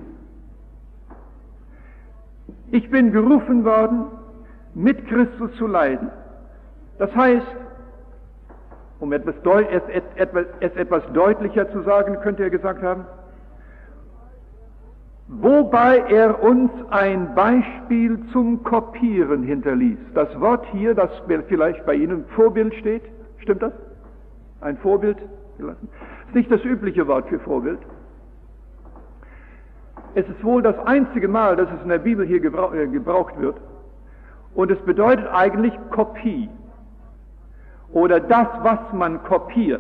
Ich bin gerufen worden, mit Christus zu leiden. Das heißt, um es etwas deutlicher zu sagen, könnte er gesagt haben, wobei er uns ein Beispiel zum Kopieren hinterließ. Das Wort hier, das vielleicht bei Ihnen Vorbild steht, stimmt das? Ein Vorbild gelassen. Das ist nicht das übliche Wort für Vorbild. Es ist wohl das einzige Mal, dass es in der Bibel hier gebraucht wird. Und es bedeutet eigentlich Kopie. Oder das, was man kopiert.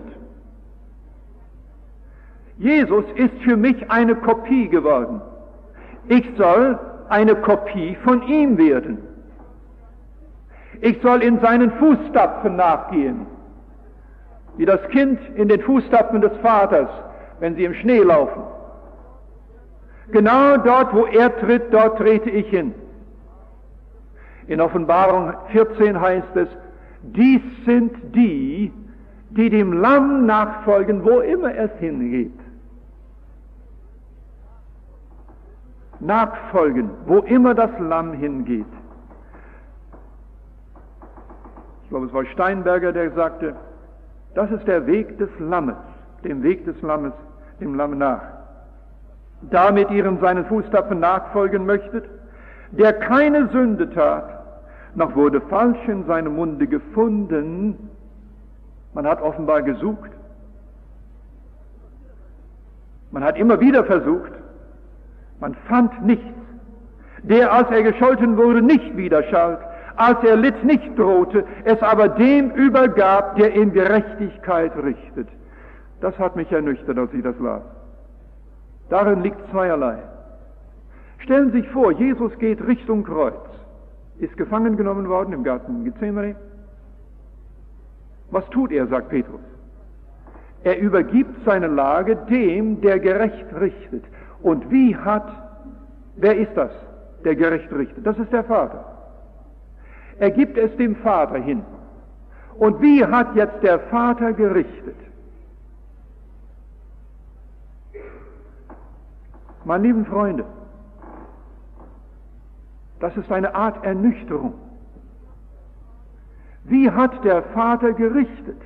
Jesus ist für mich eine Kopie geworden. Ich soll eine Kopie von ihm werden. Ich soll in seinen Fußstapfen nachgehen. Wie das Kind in den Fußstapfen des Vaters, wenn sie im Schnee laufen. Genau dort, wo er tritt, dort trete ich hin. In Offenbarung 14 heißt es, dies sind die, die dem Lamm nachfolgen, wo immer es hingeht. Nachfolgen, wo immer das Lamm hingeht. Ich glaube, es war Steinberger, der sagte, das ist der Weg des Lammes, dem Weg des Lammes, dem Lamm nach. Damit ihr in seinen Fußstapfen nachfolgen möchtet, der keine Sünde tat, noch wurde falsch in seinem Munde gefunden. Man hat offenbar gesucht. Man hat immer wieder versucht. Man fand nichts. Der, als er gescholten wurde, nicht widerschalt, als er litt, nicht drohte, es aber dem übergab, der in Gerechtigkeit richtet. Das hat mich ernüchtert, als ich das las. Darin liegt zweierlei. Stellen Sie sich vor, Jesus geht Richtung Kreuz, ist gefangen genommen worden im Garten Gethsemane. Was tut er, sagt Petrus? Er übergibt seine Lage dem, der gerecht richtet. Und wer ist das, der gerecht richtet? Das ist der Vater. Er gibt es dem Vater hin. Und wie hat jetzt der Vater gerichtet? Meine lieben Freunde, das ist eine Art Ernüchterung. Wie hat der Vater gerichtet?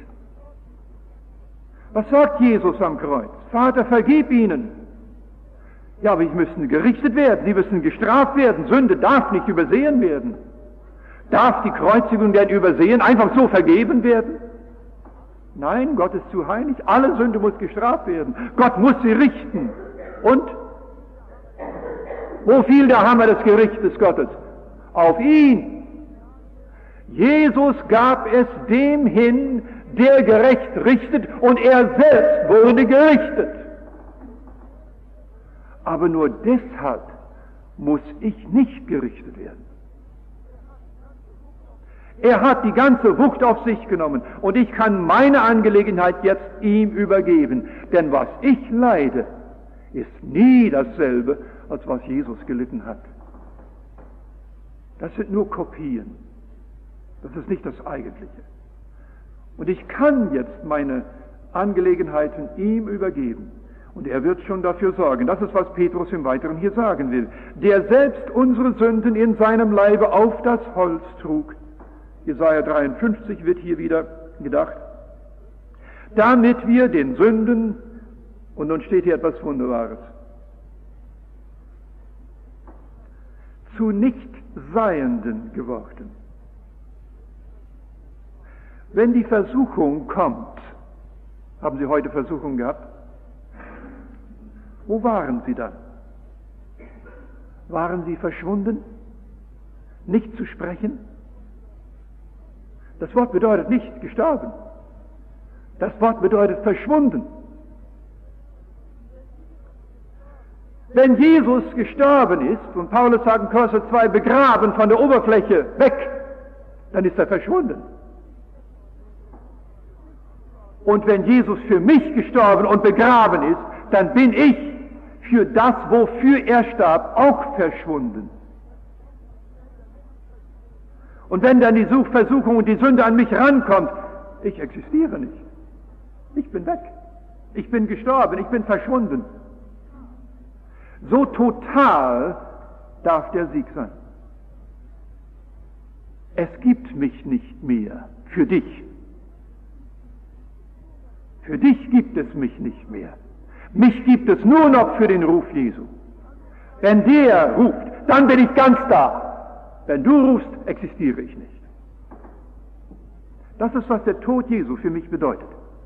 Was sagt Jesus am Kreuz? Vater, vergib ihnen. Ja, aber sie müssen gerichtet werden, sie müssen gestraft werden. Sünde darf nicht übersehen werden. Darf die Kreuzigung denn übersehen, einfach so vergeben werden? Nein, Gott ist zu heilig, alle Sünde muss gestraft werden. Gott muss sie richten. Und? Wo fiel der Hammer des Gerichtes Gottes? Auf ihn. Jesus gab es dem hin, der gerecht richtet, und er selbst wurde gerichtet. Aber nur deshalb muss ich nicht gerichtet werden. Er hat die ganze Wucht auf sich genommen und ich kann meine Angelegenheit jetzt ihm übergeben. Denn was ich leide, ist nie dasselbe, als was Jesus gelitten hat. Das sind nur Kopien. Das ist nicht das Eigentliche. Und ich kann jetzt meine Angelegenheiten ihm übergeben. Und er wird schon dafür sorgen. Das ist, was Petrus im Weiteren hier sagen will. Der selbst unsere Sünden in seinem Leibe auf das Holz trug. Jesaja 53 wird hier wieder gedacht. Damit wir den Sünden, und nun steht hier etwas Wunderbares, zu Nichtseienden geworden. Wenn die Versuchung kommt, haben Sie heute Versuchung gehabt? Wo waren Sie dann? Waren Sie verschwunden? Nicht zu sprechen? Das Wort bedeutet nicht gestorben. Das Wort bedeutet verschwunden. Wenn Jesus gestorben ist, und Paulus sagt in Kolosser 2, begraben von der Oberfläche weg, dann ist er verschwunden. Und wenn Jesus für mich gestorben und begraben ist, dann bin ich für das, wofür er starb, auch verschwunden. Und wenn dann die Versuchung und die Sünde an mich rankommt, ich existiere nicht. Ich bin weg. Ich bin gestorben. Ich bin verschwunden. So total darf der Sieg sein. Es gibt mich nicht mehr für dich. Für dich gibt es mich nicht mehr. Mich gibt es nur noch für den Ruf Jesu. Wenn der ruft, dann bin ich ganz da. Wenn du rufst, existiere ich nicht. Das ist, was der Tod Jesu für mich bedeutet.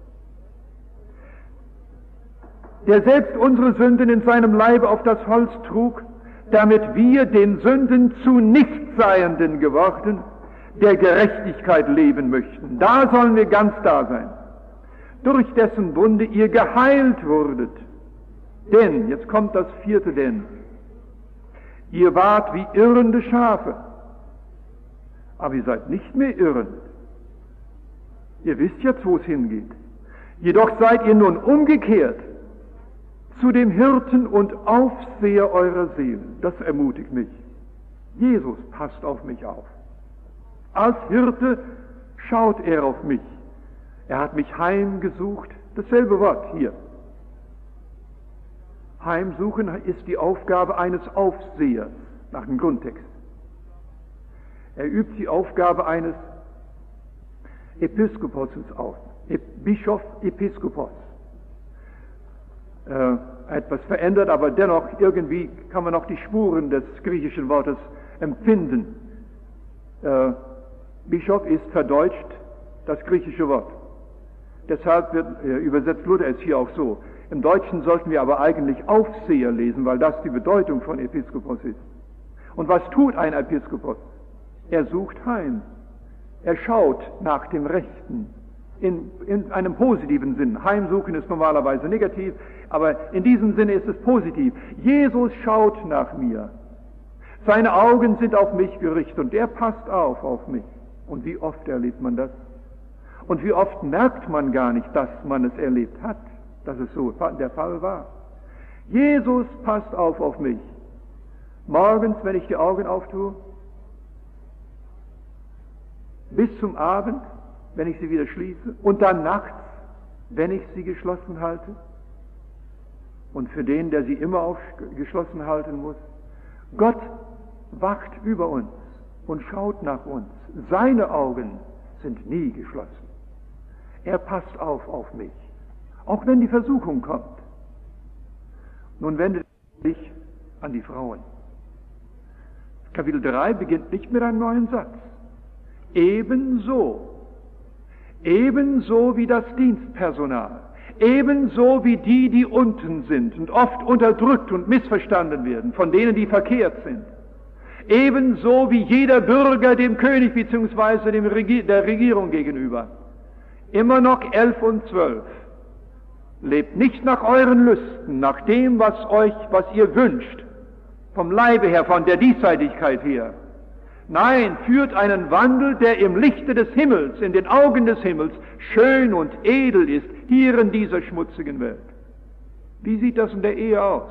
Der selbst unsere Sünden in seinem Leibe auf das Holz trug, damit wir den Sünden zu Nichtseienden geworden, der Gerechtigkeit leben möchten. Da sollen wir ganz da sein. Durch dessen Wunde ihr geheilt wurdet. Denn, jetzt kommt das vierte Denn, ihr wart wie irrende Schafe, aber ihr seid nicht mehr irrend. Ihr wisst jetzt, wo es hingeht. Jedoch seid ihr nun umgekehrt zu dem Hirten und Aufseher eurer Seelen. Das ermutigt mich. Jesus passt auf mich auf. Als Hirte schaut er auf mich. Er hat mich heimgesucht. Dasselbe Wort hier. Heimsuchen ist die Aufgabe eines Aufsehers nach dem Grundtext. Er übt die Aufgabe eines Episkopos aus. Bischof, Episkopos. Etwas verändert, aber dennoch irgendwie kann man noch die Spuren des griechischen Wortes empfinden. Bischof ist verdeutscht das griechische Wort. Deshalb übersetzt Luther es hier auch so. Im Deutschen sollten wir aber eigentlich Aufseher lesen, weil das die Bedeutung von Episkopos ist. Und was tut ein Episkopos? Er sucht heim. Er schaut nach dem Rechten. In einem positiven Sinn. Heimsuchen ist normalerweise negativ, aber in diesem Sinne ist es positiv. Jesus schaut nach mir. Seine Augen sind auf mich gerichtet und er passt auf mich. Und wie oft erlebt man das? Und wie oft merkt man gar nicht, dass man es erlebt hat, dass es so der Fall war. Jesus passt auf mich. Morgens, wenn ich die Augen auftue, bis zum Abend, wenn ich sie wieder schließe, und dann nachts, wenn ich sie geschlossen halte. Und für den, der sie immer geschlossen halten muss, Gott wacht über uns und schaut nach uns. Seine Augen sind nie geschlossen. Er passt auf mich, auch wenn die Versuchung kommt. Nun wendet sich an die Frauen. Kapitel 3 beginnt nicht mit einem neuen Satz. Ebenso wie das Dienstpersonal, ebenso wie die unten sind und oft unterdrückt und missverstanden werden, von denen, die verkehrt sind, ebenso wie jeder Bürger dem König bzw. der Regierung gegenüber, immer noch 11 und 12. Lebt nicht nach euren Lüsten, nach dem, was ihr wünscht, vom Leibe her, von der Diesseitigkeit her, Nein, führt einen Wandel, der im Lichte des Himmels, in den Augen des Himmels, schön und edel ist, hier in dieser schmutzigen Welt. Wie sieht das in der Ehe aus?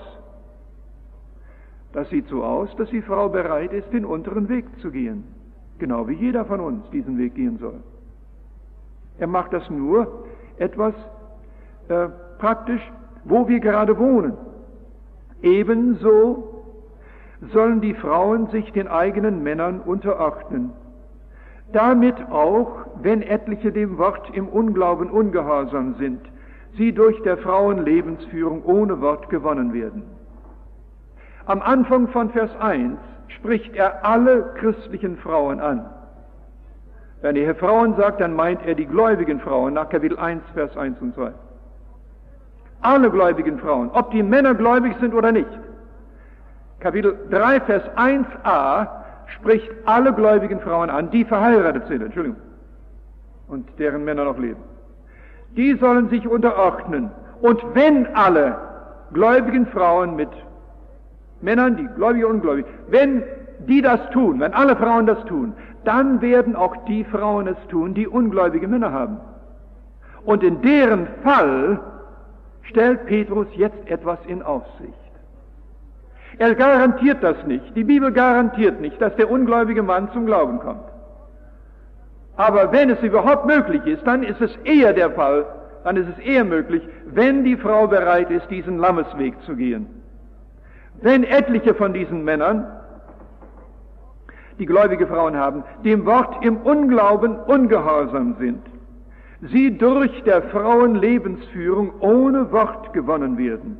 Das sieht so aus, dass die Frau bereit ist, den unteren Weg zu gehen. Genau wie jeder von uns diesen Weg gehen soll. Er macht das nur etwas praktisch, wo wir gerade wohnen. Ebenso sollen die Frauen sich den eigenen Männern unterordnen, damit auch, wenn etliche dem Wort im Unglauben ungehorsam sind, sie durch der Frauen Lebensführung ohne Wort gewonnen werden. Am Anfang von Vers 1 spricht er alle christlichen Frauen an. Wenn er Frauen sagt, dann meint er die gläubigen Frauen nach Kapitel 1, Vers 1 und 2. Alle gläubigen Frauen, ob die Männer gläubig sind oder nicht. Kapitel 3, Vers 1a spricht alle gläubigen Frauen an, die verheiratet sind, und deren Männer noch leben. Die sollen sich unterordnen. Und wenn alle gläubigen Frauen mit Männern, die gläubig und ungläubig, wenn die das tun, wenn alle Frauen das tun, dann werden auch die Frauen es tun, die ungläubige Männer haben. Und in deren Fall stellt Petrus jetzt etwas in Aussicht. Er garantiert das nicht. Die Bibel garantiert nicht, dass der ungläubige Mann zum Glauben kommt. Aber wenn es überhaupt möglich ist, dann ist es eher der Fall, dann ist es eher möglich, wenn die Frau bereit ist, diesen Lammesweg zu gehen. Wenn etliche von diesen Männern, die gläubige Frauen haben, dem Wort im Unglauben ungehorsam sind, sie durch der Frauen Lebensführung ohne Wort gewonnen werden.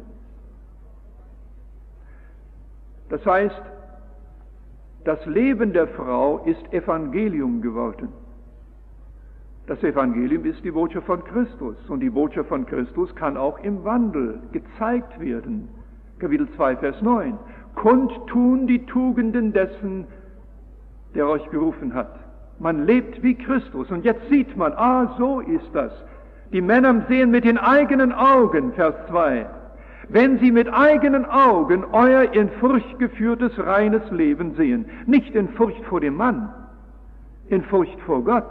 Das heißt, das Leben der Frau ist Evangelium geworden. Das Evangelium ist die Botschaft von Christus, und die Botschaft von Christus kann auch im Wandel gezeigt werden. Kapitel 2, Vers 9. Kundtun die Tugenden dessen, der euch berufen hat. Man lebt wie Christus, und jetzt sieht man, so ist das. Die Männer sehen mit den eigenen Augen, Vers 2. Wenn sie mit eigenen Augen euer in Furcht geführtes, reines Leben sehen, nicht in Furcht vor dem Mann, in Furcht vor Gott,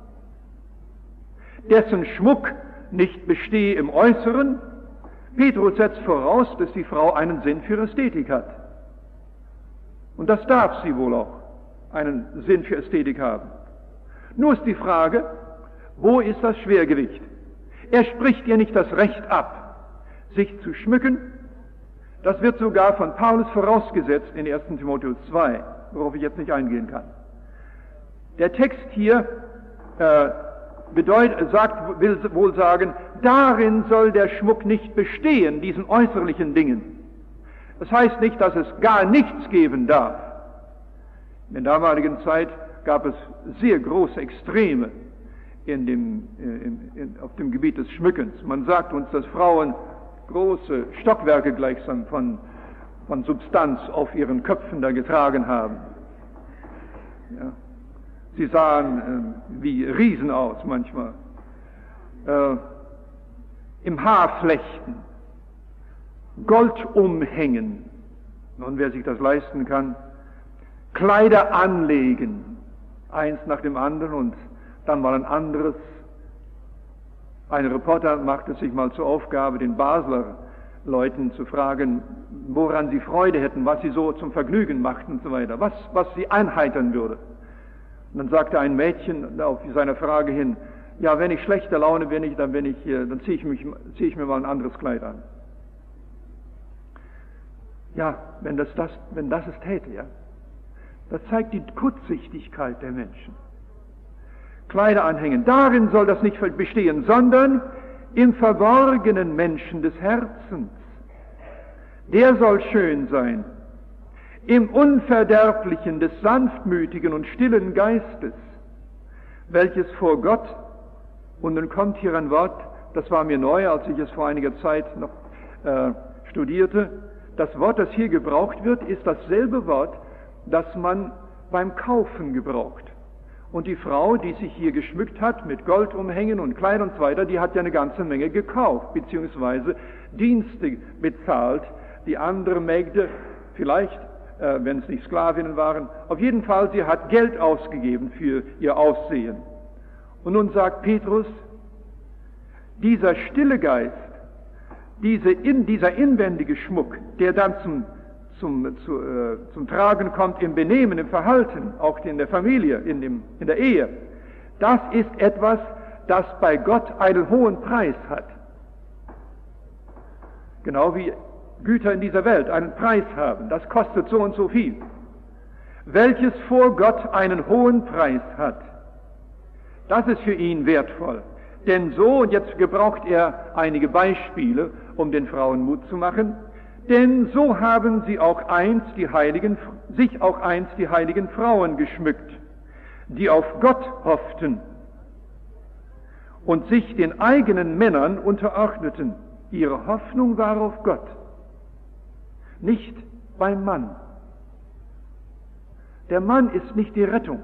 dessen Schmuck nicht bestehe im Äußeren. Petrus setzt voraus, dass die Frau einen Sinn für Ästhetik hat. Und das darf sie wohl auch, einen Sinn für Ästhetik haben. Nur ist die Frage, wo ist das Schwergewicht? Er spricht ihr nicht das Recht ab, sich zu schmücken. Das wird sogar von Paulus vorausgesetzt in 1. Timotheus 2, worauf ich jetzt nicht eingehen kann. Der Text hier will wohl sagen, darin soll der Schmuck nicht bestehen, diesen äußerlichen Dingen. Das heißt nicht, dass es gar nichts geben darf. In der damaligen Zeit gab es sehr große Extreme auf dem Gebiet des Schmückens. Man sagt uns, dass Frauen große Stockwerke gleichsam von Substanz auf ihren Köpfen da getragen haben. Ja. Sie sahen wie Riesen aus manchmal. Im Haar flechten, Gold umhängen. Nun, wer sich das leisten kann, Kleider anlegen, eins nach dem anderen, und dann mal ein anderes. Ein Reporter machte es sich mal zur Aufgabe, den Basler Leuten zu fragen, woran sie Freude hätten, was sie so zum Vergnügen machten und so weiter, was sie einheitern würde. Und dann sagte ein Mädchen auf seine Frage hin, ja, wenn ich schlechter Laune bin, dann ziehe ich mir mal ein anderes Kleid an. Ja, wenn das es täte, ja. Das zeigt die Kurzsichtigkeit der Menschen. Kleider anhängen, darin soll das nicht bestehen, sondern im verborgenen Menschen des Herzens. Der soll schön sein. Im Unverderblichen des sanftmütigen und stillen Geistes, welches vor Gott, und dann kommt hier ein Wort, das war mir neu, als ich es vor einiger Zeit noch studierte. Das Wort, das hier gebraucht wird, ist dasselbe Wort, das man beim Kaufen gebraucht. Und die Frau, die sich hier geschmückt hat mit Goldumhängen und Kleidern und so weiter, die hat ja eine ganze Menge gekauft, beziehungsweise Dienste bezahlt, die andere Mägde vielleicht wenn es nicht Sklavinnen waren. Auf jeden Fall, sie hat Geld ausgegeben für ihr Aussehen. Und nun sagt Petrus, dieser stille Geist, dieser inwendige Schmuck, der dann zum Tragen kommt im Benehmen, im Verhalten, auch in der Familie, in der Ehe, das ist etwas, das bei Gott einen hohen Preis hat. Genau wie Güter in dieser Welt einen Preis haben, das kostet so und so viel. Welches vor Gott einen hohen Preis hat, das ist für ihn wertvoll. Denn so, und jetzt gebraucht er einige Beispiele, um den Frauen Mut zu machen, denn so haben sich auch einst die heiligen Frauen geschmückt, die auf Gott hofften und sich den eigenen Männern unterordneten. Ihre Hoffnung war auf Gott, nicht beim Mann. Der Mann ist nicht die Rettung.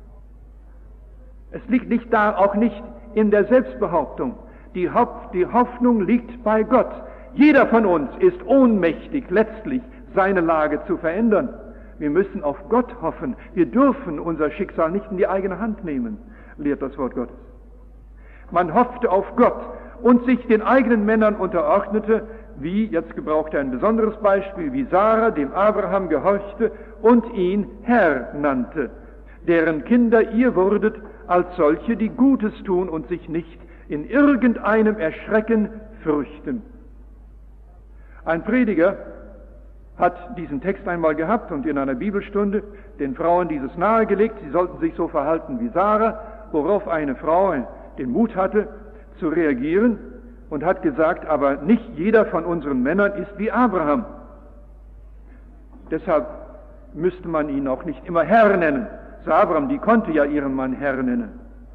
Es liegt nicht da, auch nicht in der Selbstbehauptung. Die Hoffnung liegt bei Gott. Jeder von uns ist ohnmächtig, letztlich seine Lage zu verändern. Wir müssen auf Gott hoffen. Wir dürfen unser Schicksal nicht in die eigene Hand nehmen, lehrt das Wort Gottes. Man hoffte auf Gott und sich den eigenen Männern unterordnete, wie, jetzt gebraucht er ein besonderes Beispiel, wie Sarah dem Abraham gehorchte und ihn Herr nannte, deren Kinder ihr wurdet als solche, die Gutes tun und sich nicht in irgendeinem Erschrecken fürchten. Ein Prediger hat diesen Text einmal gehabt und in einer Bibelstunde den Frauen dieses nahegelegt, sie sollten sich so verhalten wie Sarah, worauf eine Frau den Mut hatte, zu reagieren und hat gesagt, aber nicht jeder von unseren Männern ist wie Abraham. Deshalb müsste man ihn auch nicht immer Herr nennen. Abraham, die konnte ja ihren Mann Herr nennen.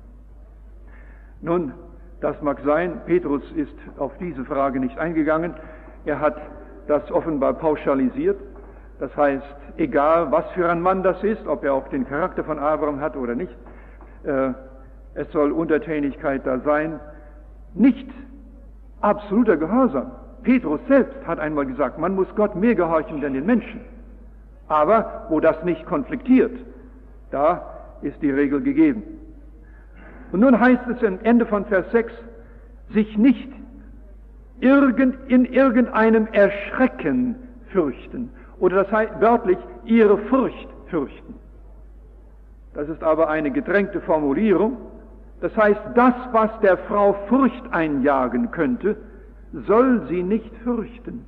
Nun, das mag sein, Petrus ist auf diese Frage nicht eingegangen. Er hat das offenbar pauschalisiert. Das heißt, egal was für ein Mann das ist, ob er auch den Charakter von Abraham hat oder nicht, es soll Untertänigkeit da sein, nicht absoluter Gehorsam. Petrus selbst hat einmal gesagt, man muss Gott mehr gehorchen denn den Menschen. Aber wo das nicht konfliktiert, da ist die Regel gegeben. Und nun heißt es am Ende von Vers 6, sich nicht in irgendeinem Erschrecken fürchten. Oder das heißt wörtlich, ihre Furcht fürchten. Das ist aber eine gedrängte Formulierung. Das heißt, das, was der Frau Furcht einjagen könnte, soll sie nicht fürchten.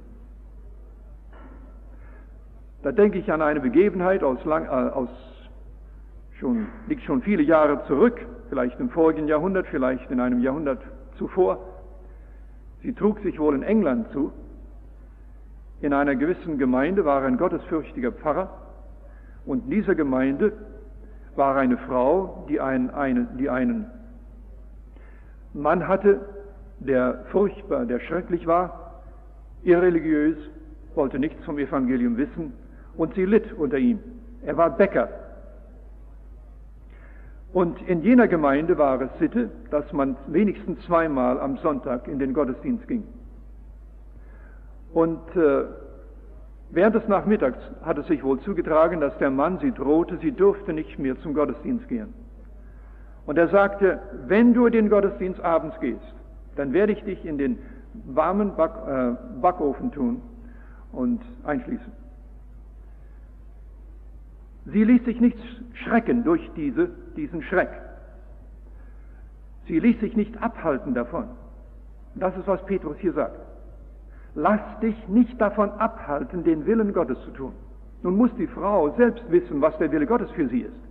Da denke ich an eine Begebenheit liegt schon viele Jahre zurück, vielleicht im vorigen Jahrhundert, vielleicht in einem Jahrhundert zuvor. Sie trug sich wohl in England zu. In einer gewissen Gemeinde war ein gottesfürchtiger Pfarrer und in dieser Gemeinde war eine Frau, die einen Mann hatte, der furchtbar, der schrecklich war, irreligiös, wollte nichts vom Evangelium wissen und sie litt unter ihm. Er war Bäcker. Und in jener Gemeinde war es Sitte, dass man wenigstens zweimal am Sonntag in den Gottesdienst ging. Und während des Nachmittags hat es sich wohl zugetragen, dass der Mann sie drohte, sie dürfte nicht mehr zum Gottesdienst gehen. Und er sagte, wenn du in den Gottesdienst abends gehst, dann werde ich dich in den warmen Backofen tun und einschließen. Sie ließ sich nicht schrecken durch diesen Schreck. Sie ließ sich nicht abhalten davon. Das ist, was Petrus hier sagt. Lass dich nicht davon abhalten, den Willen Gottes zu tun. Nun muss die Frau selbst wissen, was der Wille Gottes für sie ist.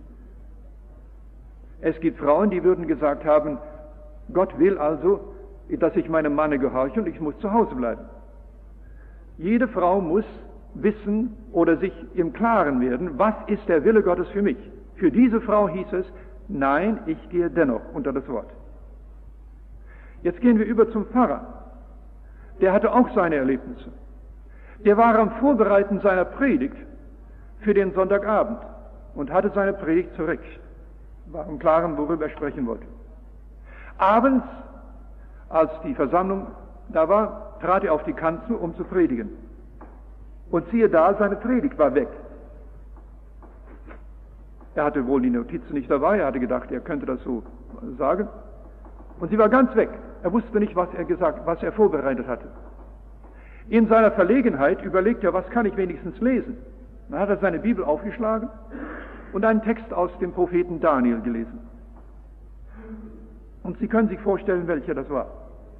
Es gibt Frauen, die würden gesagt haben, Gott will also, dass ich meinem Manne gehorche und ich muss zu Hause bleiben. Jede Frau muss wissen oder sich im Klaren werden, was ist der Wille Gottes für mich. Für diese Frau hieß es, nein, ich gehe dennoch unter das Wort. Jetzt gehen wir über zum Pfarrer. Der hatte auch seine Erlebnisse. Der war am Vorbereiten seiner Predigt für den Sonntagabend und hatte seine Predigt zurecht. War im Klaren, worüber er sprechen wollte. Abends, als die Versammlung da war, trat er auf die Kanzel, um zu predigen. Und siehe da, seine Predigt war weg. Er hatte wohl die Notizen nicht dabei, er hatte gedacht, er könnte das so sagen. Und sie war ganz weg. Er wusste nicht, was er vorbereitet hatte. In seiner Verlegenheit überlegt er, was kann ich wenigstens lesen? Dann hat er seine Bibel aufgeschlagen und einen Text aus dem Propheten Daniel gelesen. Und Sie können sich vorstellen, welcher das war.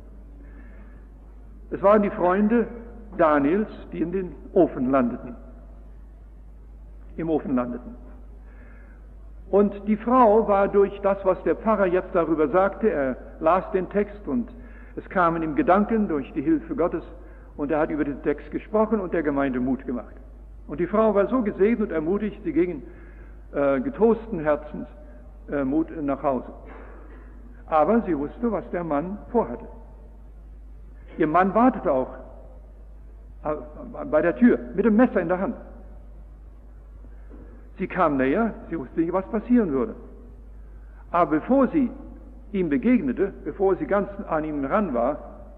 Es waren die Freunde Daniels, die in den Ofen landeten. Im Ofen landeten. Und die Frau war durch das, was der Pfarrer jetzt darüber sagte, er las den Text und es kamen ihm Gedanken durch die Hilfe Gottes und er hat über den Text gesprochen und der Gemeinde Mut gemacht. Und die Frau war so gesegnet und ermutigt, sie gingen getrosten Herzens Mut nach Hause. Aber sie wusste, was der Mann vorhatte. Ihr Mann wartete auch bei der Tür mit dem Messer in der Hand. Sie kam näher, sie wusste nicht, was passieren würde. Aber bevor sie ihm begegnete, bevor sie ganz an ihm ran war,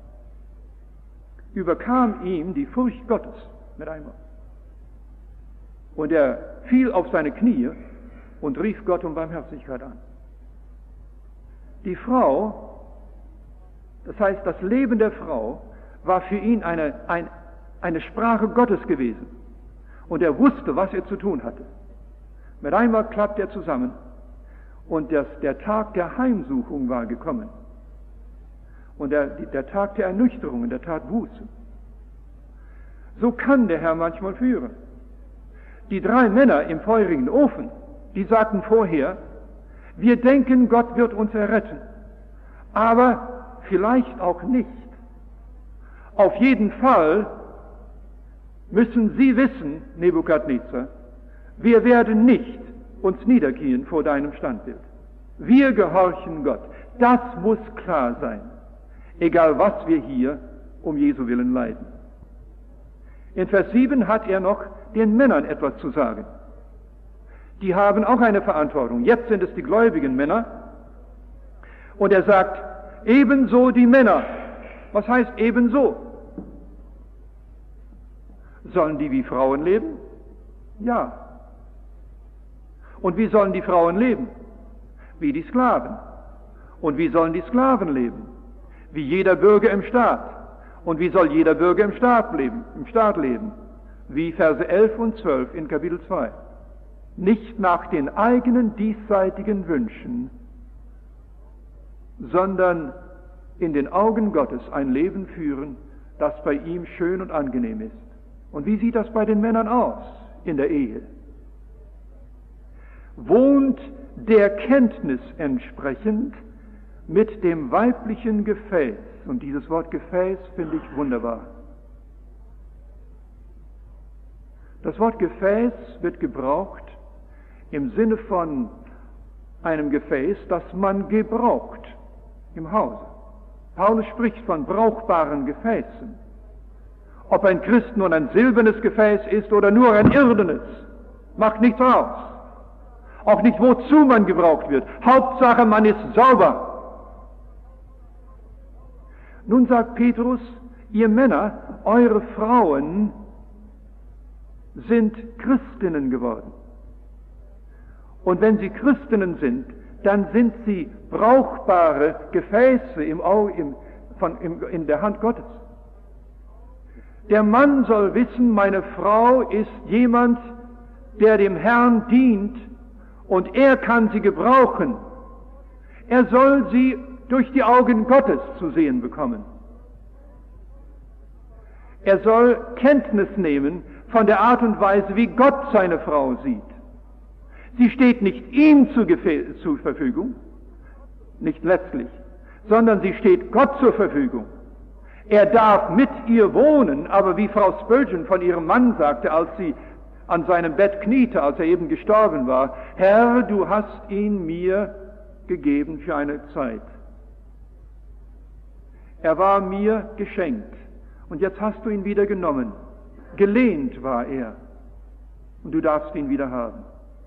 überkam ihm die Furcht Gottes mit einmal. Und er fiel auf seine Knie und rief Gott um Barmherzigkeit an. Die Frau, das heißt das Leben der Frau, war für ihn eine Sprache Gottes gewesen. Und er wusste, was er zu tun hatte. Mit einmal klappt er zusammen und der Tag der Heimsuchung war gekommen. Und der Tag der Ernüchterung, der Tat Buße. So kann der Herr manchmal führen. Die 3 Männer im feurigen Ofen, die sagten vorher, wir denken, Gott wird uns erretten, aber vielleicht auch nicht. Auf jeden Fall müssen Sie wissen, Nebukadnezar, wir werden nicht uns niederknien vor deinem Standbild. Wir gehorchen Gott. Das muss klar sein, egal was wir hier um Jesu Willen leiden. In Vers 7 hat er noch den Männern etwas zu sagen. Die haben auch eine Verantwortung. Jetzt sind es die gläubigen Männer. Und er sagt, ebenso die Männer. Was heißt ebenso? Sollen die wie Frauen leben? Ja. Und wie sollen die Frauen leben? Wie die Sklaven. Und wie sollen die Sklaven leben? Wie jeder Bürger im Staat. Und wie soll jeder Bürger im Staat leben? Wie Verse 11 und 12 in Kapitel 2. Nicht nach den eigenen diesseitigen Wünschen, sondern in den Augen Gottes ein Leben führen, das bei ihm schön und angenehm ist. Und wie sieht das bei den Männern aus in der Ehe? Wohnt der Kenntnis entsprechend mit dem weiblichen Gefäß. Und dieses Wort Gefäß finde ich wunderbar. Das Wort Gefäß wird gebraucht im Sinne von einem Gefäß, das man gebraucht im Hause. Paulus spricht von brauchbaren Gefäßen. Ob ein Christ nun ein silbernes Gefäß ist oder nur ein irdenes, macht nichts aus. Auch nicht, wozu man gebraucht wird. Hauptsache, man ist sauber. Nun sagt Petrus, ihr Männer, eure Frauen sind Christinnen geworden. Und wenn sie Christinnen sind, dann sind sie brauchbare Gefäße in der Hand Gottes. Der Mann soll wissen, meine Frau ist jemand, der dem Herrn dient und er kann sie gebrauchen. Er soll sie durch die Augen Gottes zu sehen bekommen. Er soll Kenntnis nehmen von der Art und Weise, wie Gott seine Frau sieht. Sie steht nicht ihm zur Verfügung, nicht letztlich, sondern sie steht Gott zur Verfügung. Er darf mit ihr wohnen, aber wie Frau Spurgeon von ihrem Mann sagte, als sie an seinem Bett kniete, als er eben gestorben war, Herr, du hast ihn mir gegeben für eine Zeit. Er war mir geschenkt und jetzt hast du ihn wieder genommen. Gelehnt war er und du darfst ihn wieder haben.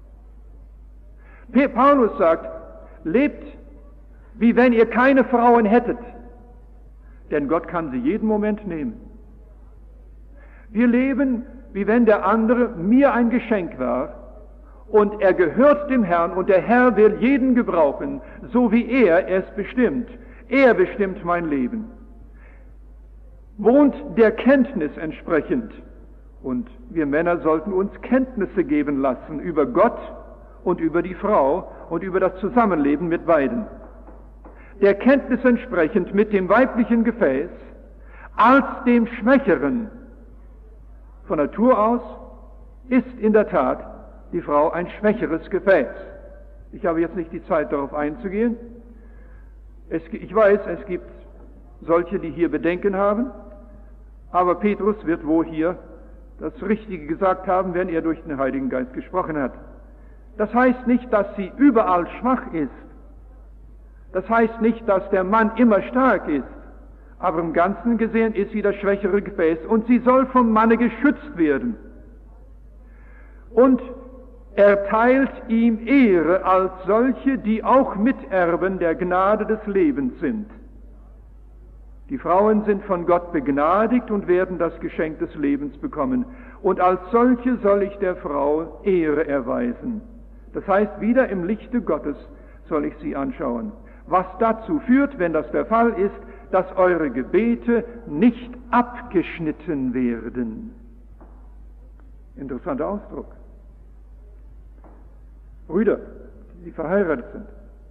Paulus sagt, lebt, wie wenn ihr keine Frauen hättet, denn Gott kann sie jeden Moment nehmen. Wir leben, wie wenn der andere mir ein Geschenk war Und er gehört dem Herrn und der Herr will jeden gebrauchen, so wie er es bestimmt. Er bestimmt mein Leben. Wohnt der Kenntnis entsprechend. Und wir Männer sollten uns Kenntnisse geben lassen über Gott und über die Frau und über das Zusammenleben mit beiden. Der Kenntnis entsprechend mit dem weiblichen Gefäß als dem Schwächeren. Von Natur aus ist in der Tat die Frau ein schwächeres Gefäß. Ich habe jetzt nicht die Zeit, darauf einzugehen. Ich weiß, es gibt solche, die hier Bedenken haben, aber Petrus wird wohl hier das Richtige gesagt haben, wenn er durch den Heiligen Geist gesprochen hat. Das heißt nicht, dass sie überall schwach ist. Das heißt nicht, dass der Mann immer stark ist. Aber im Ganzen gesehen ist sie das schwächere Gefäß und sie soll vom Manne geschützt werden. Und erteilt ihm Ehre als solche, die auch Miterben der Gnade des Lebens sind. Die Frauen sind von Gott begnadigt und werden das Geschenk des Lebens bekommen. Und als solche soll ich der Frau Ehre erweisen. Das heißt, wieder im Lichte Gottes soll ich sie anschauen. Was dazu führt, wenn das der Fall ist, dass eure Gebete nicht abgeschnitten werden. Interessanter Ausdruck. Brüder, die verheiratet sind,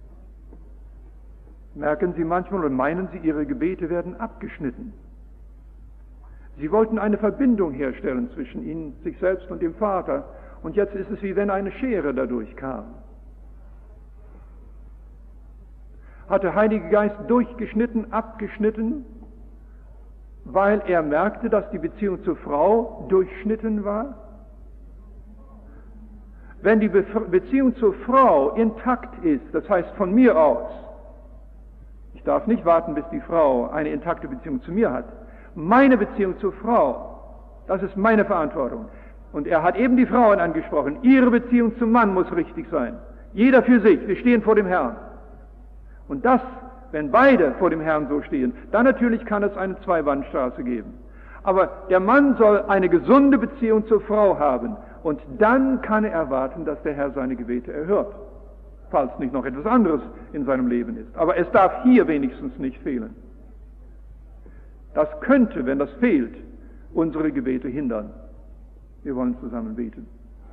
merken Sie manchmal und meinen Sie, Ihre Gebete werden abgeschnitten. Sie wollten eine Verbindung herstellen zwischen Ihnen, sich selbst und dem Vater, und jetzt ist es wie wenn eine Schere dadurch kam. Hat der Heilige Geist durchgeschnitten, abgeschnitten, weil er merkte, dass die Beziehung zur Frau durchschnitten war? Wenn die Beziehung zur Frau intakt ist, das heißt von mir aus, ich darf nicht warten, bis die Frau eine intakte Beziehung zu mir hat. Meine Beziehung zur Frau, das ist meine Verantwortung. Und er hat eben die Frauen angesprochen. Ihre Beziehung zum Mann muss richtig sein. Jeder für sich. Wir stehen vor dem Herrn. Und das, wenn beide vor dem Herrn so stehen, dann natürlich kann es eine Zweibahnstraße geben. Aber der Mann soll eine gesunde Beziehung zur Frau haben. Und dann kann er erwarten, dass der Herr seine Gebete erhört. Falls nicht noch etwas anderes in seinem Leben ist. Aber es darf hier wenigstens nicht fehlen. Das könnte, wenn das fehlt, unsere Gebete hindern. Wir wollen zusammen beten.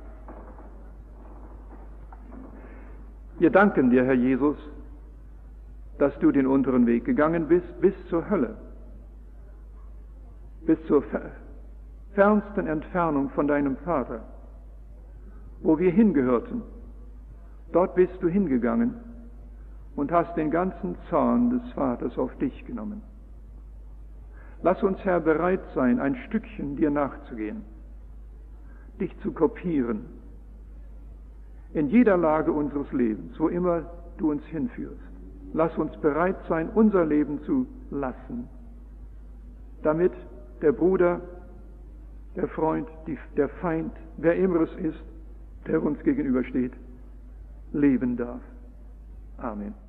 Wir danken dir, Herr Jesus, dass du den unteren Weg gegangen bist, bis zur Hölle, bis zur fernsten Entfernung von deinem Vater, wo wir hingehörten. Dort bist du hingegangen und hast den ganzen Zorn des Vaters auf dich genommen. Lass uns, Herr, bereit sein, ein Stückchen dir nachzugehen, dich zu kopieren, in jeder Lage unseres Lebens, wo immer du uns hinführst. Lass uns bereit sein, unser Leben zu lassen, damit der Bruder, der Freund, der Feind, wer immer es ist, der uns gegenübersteht, leben darf. Amen.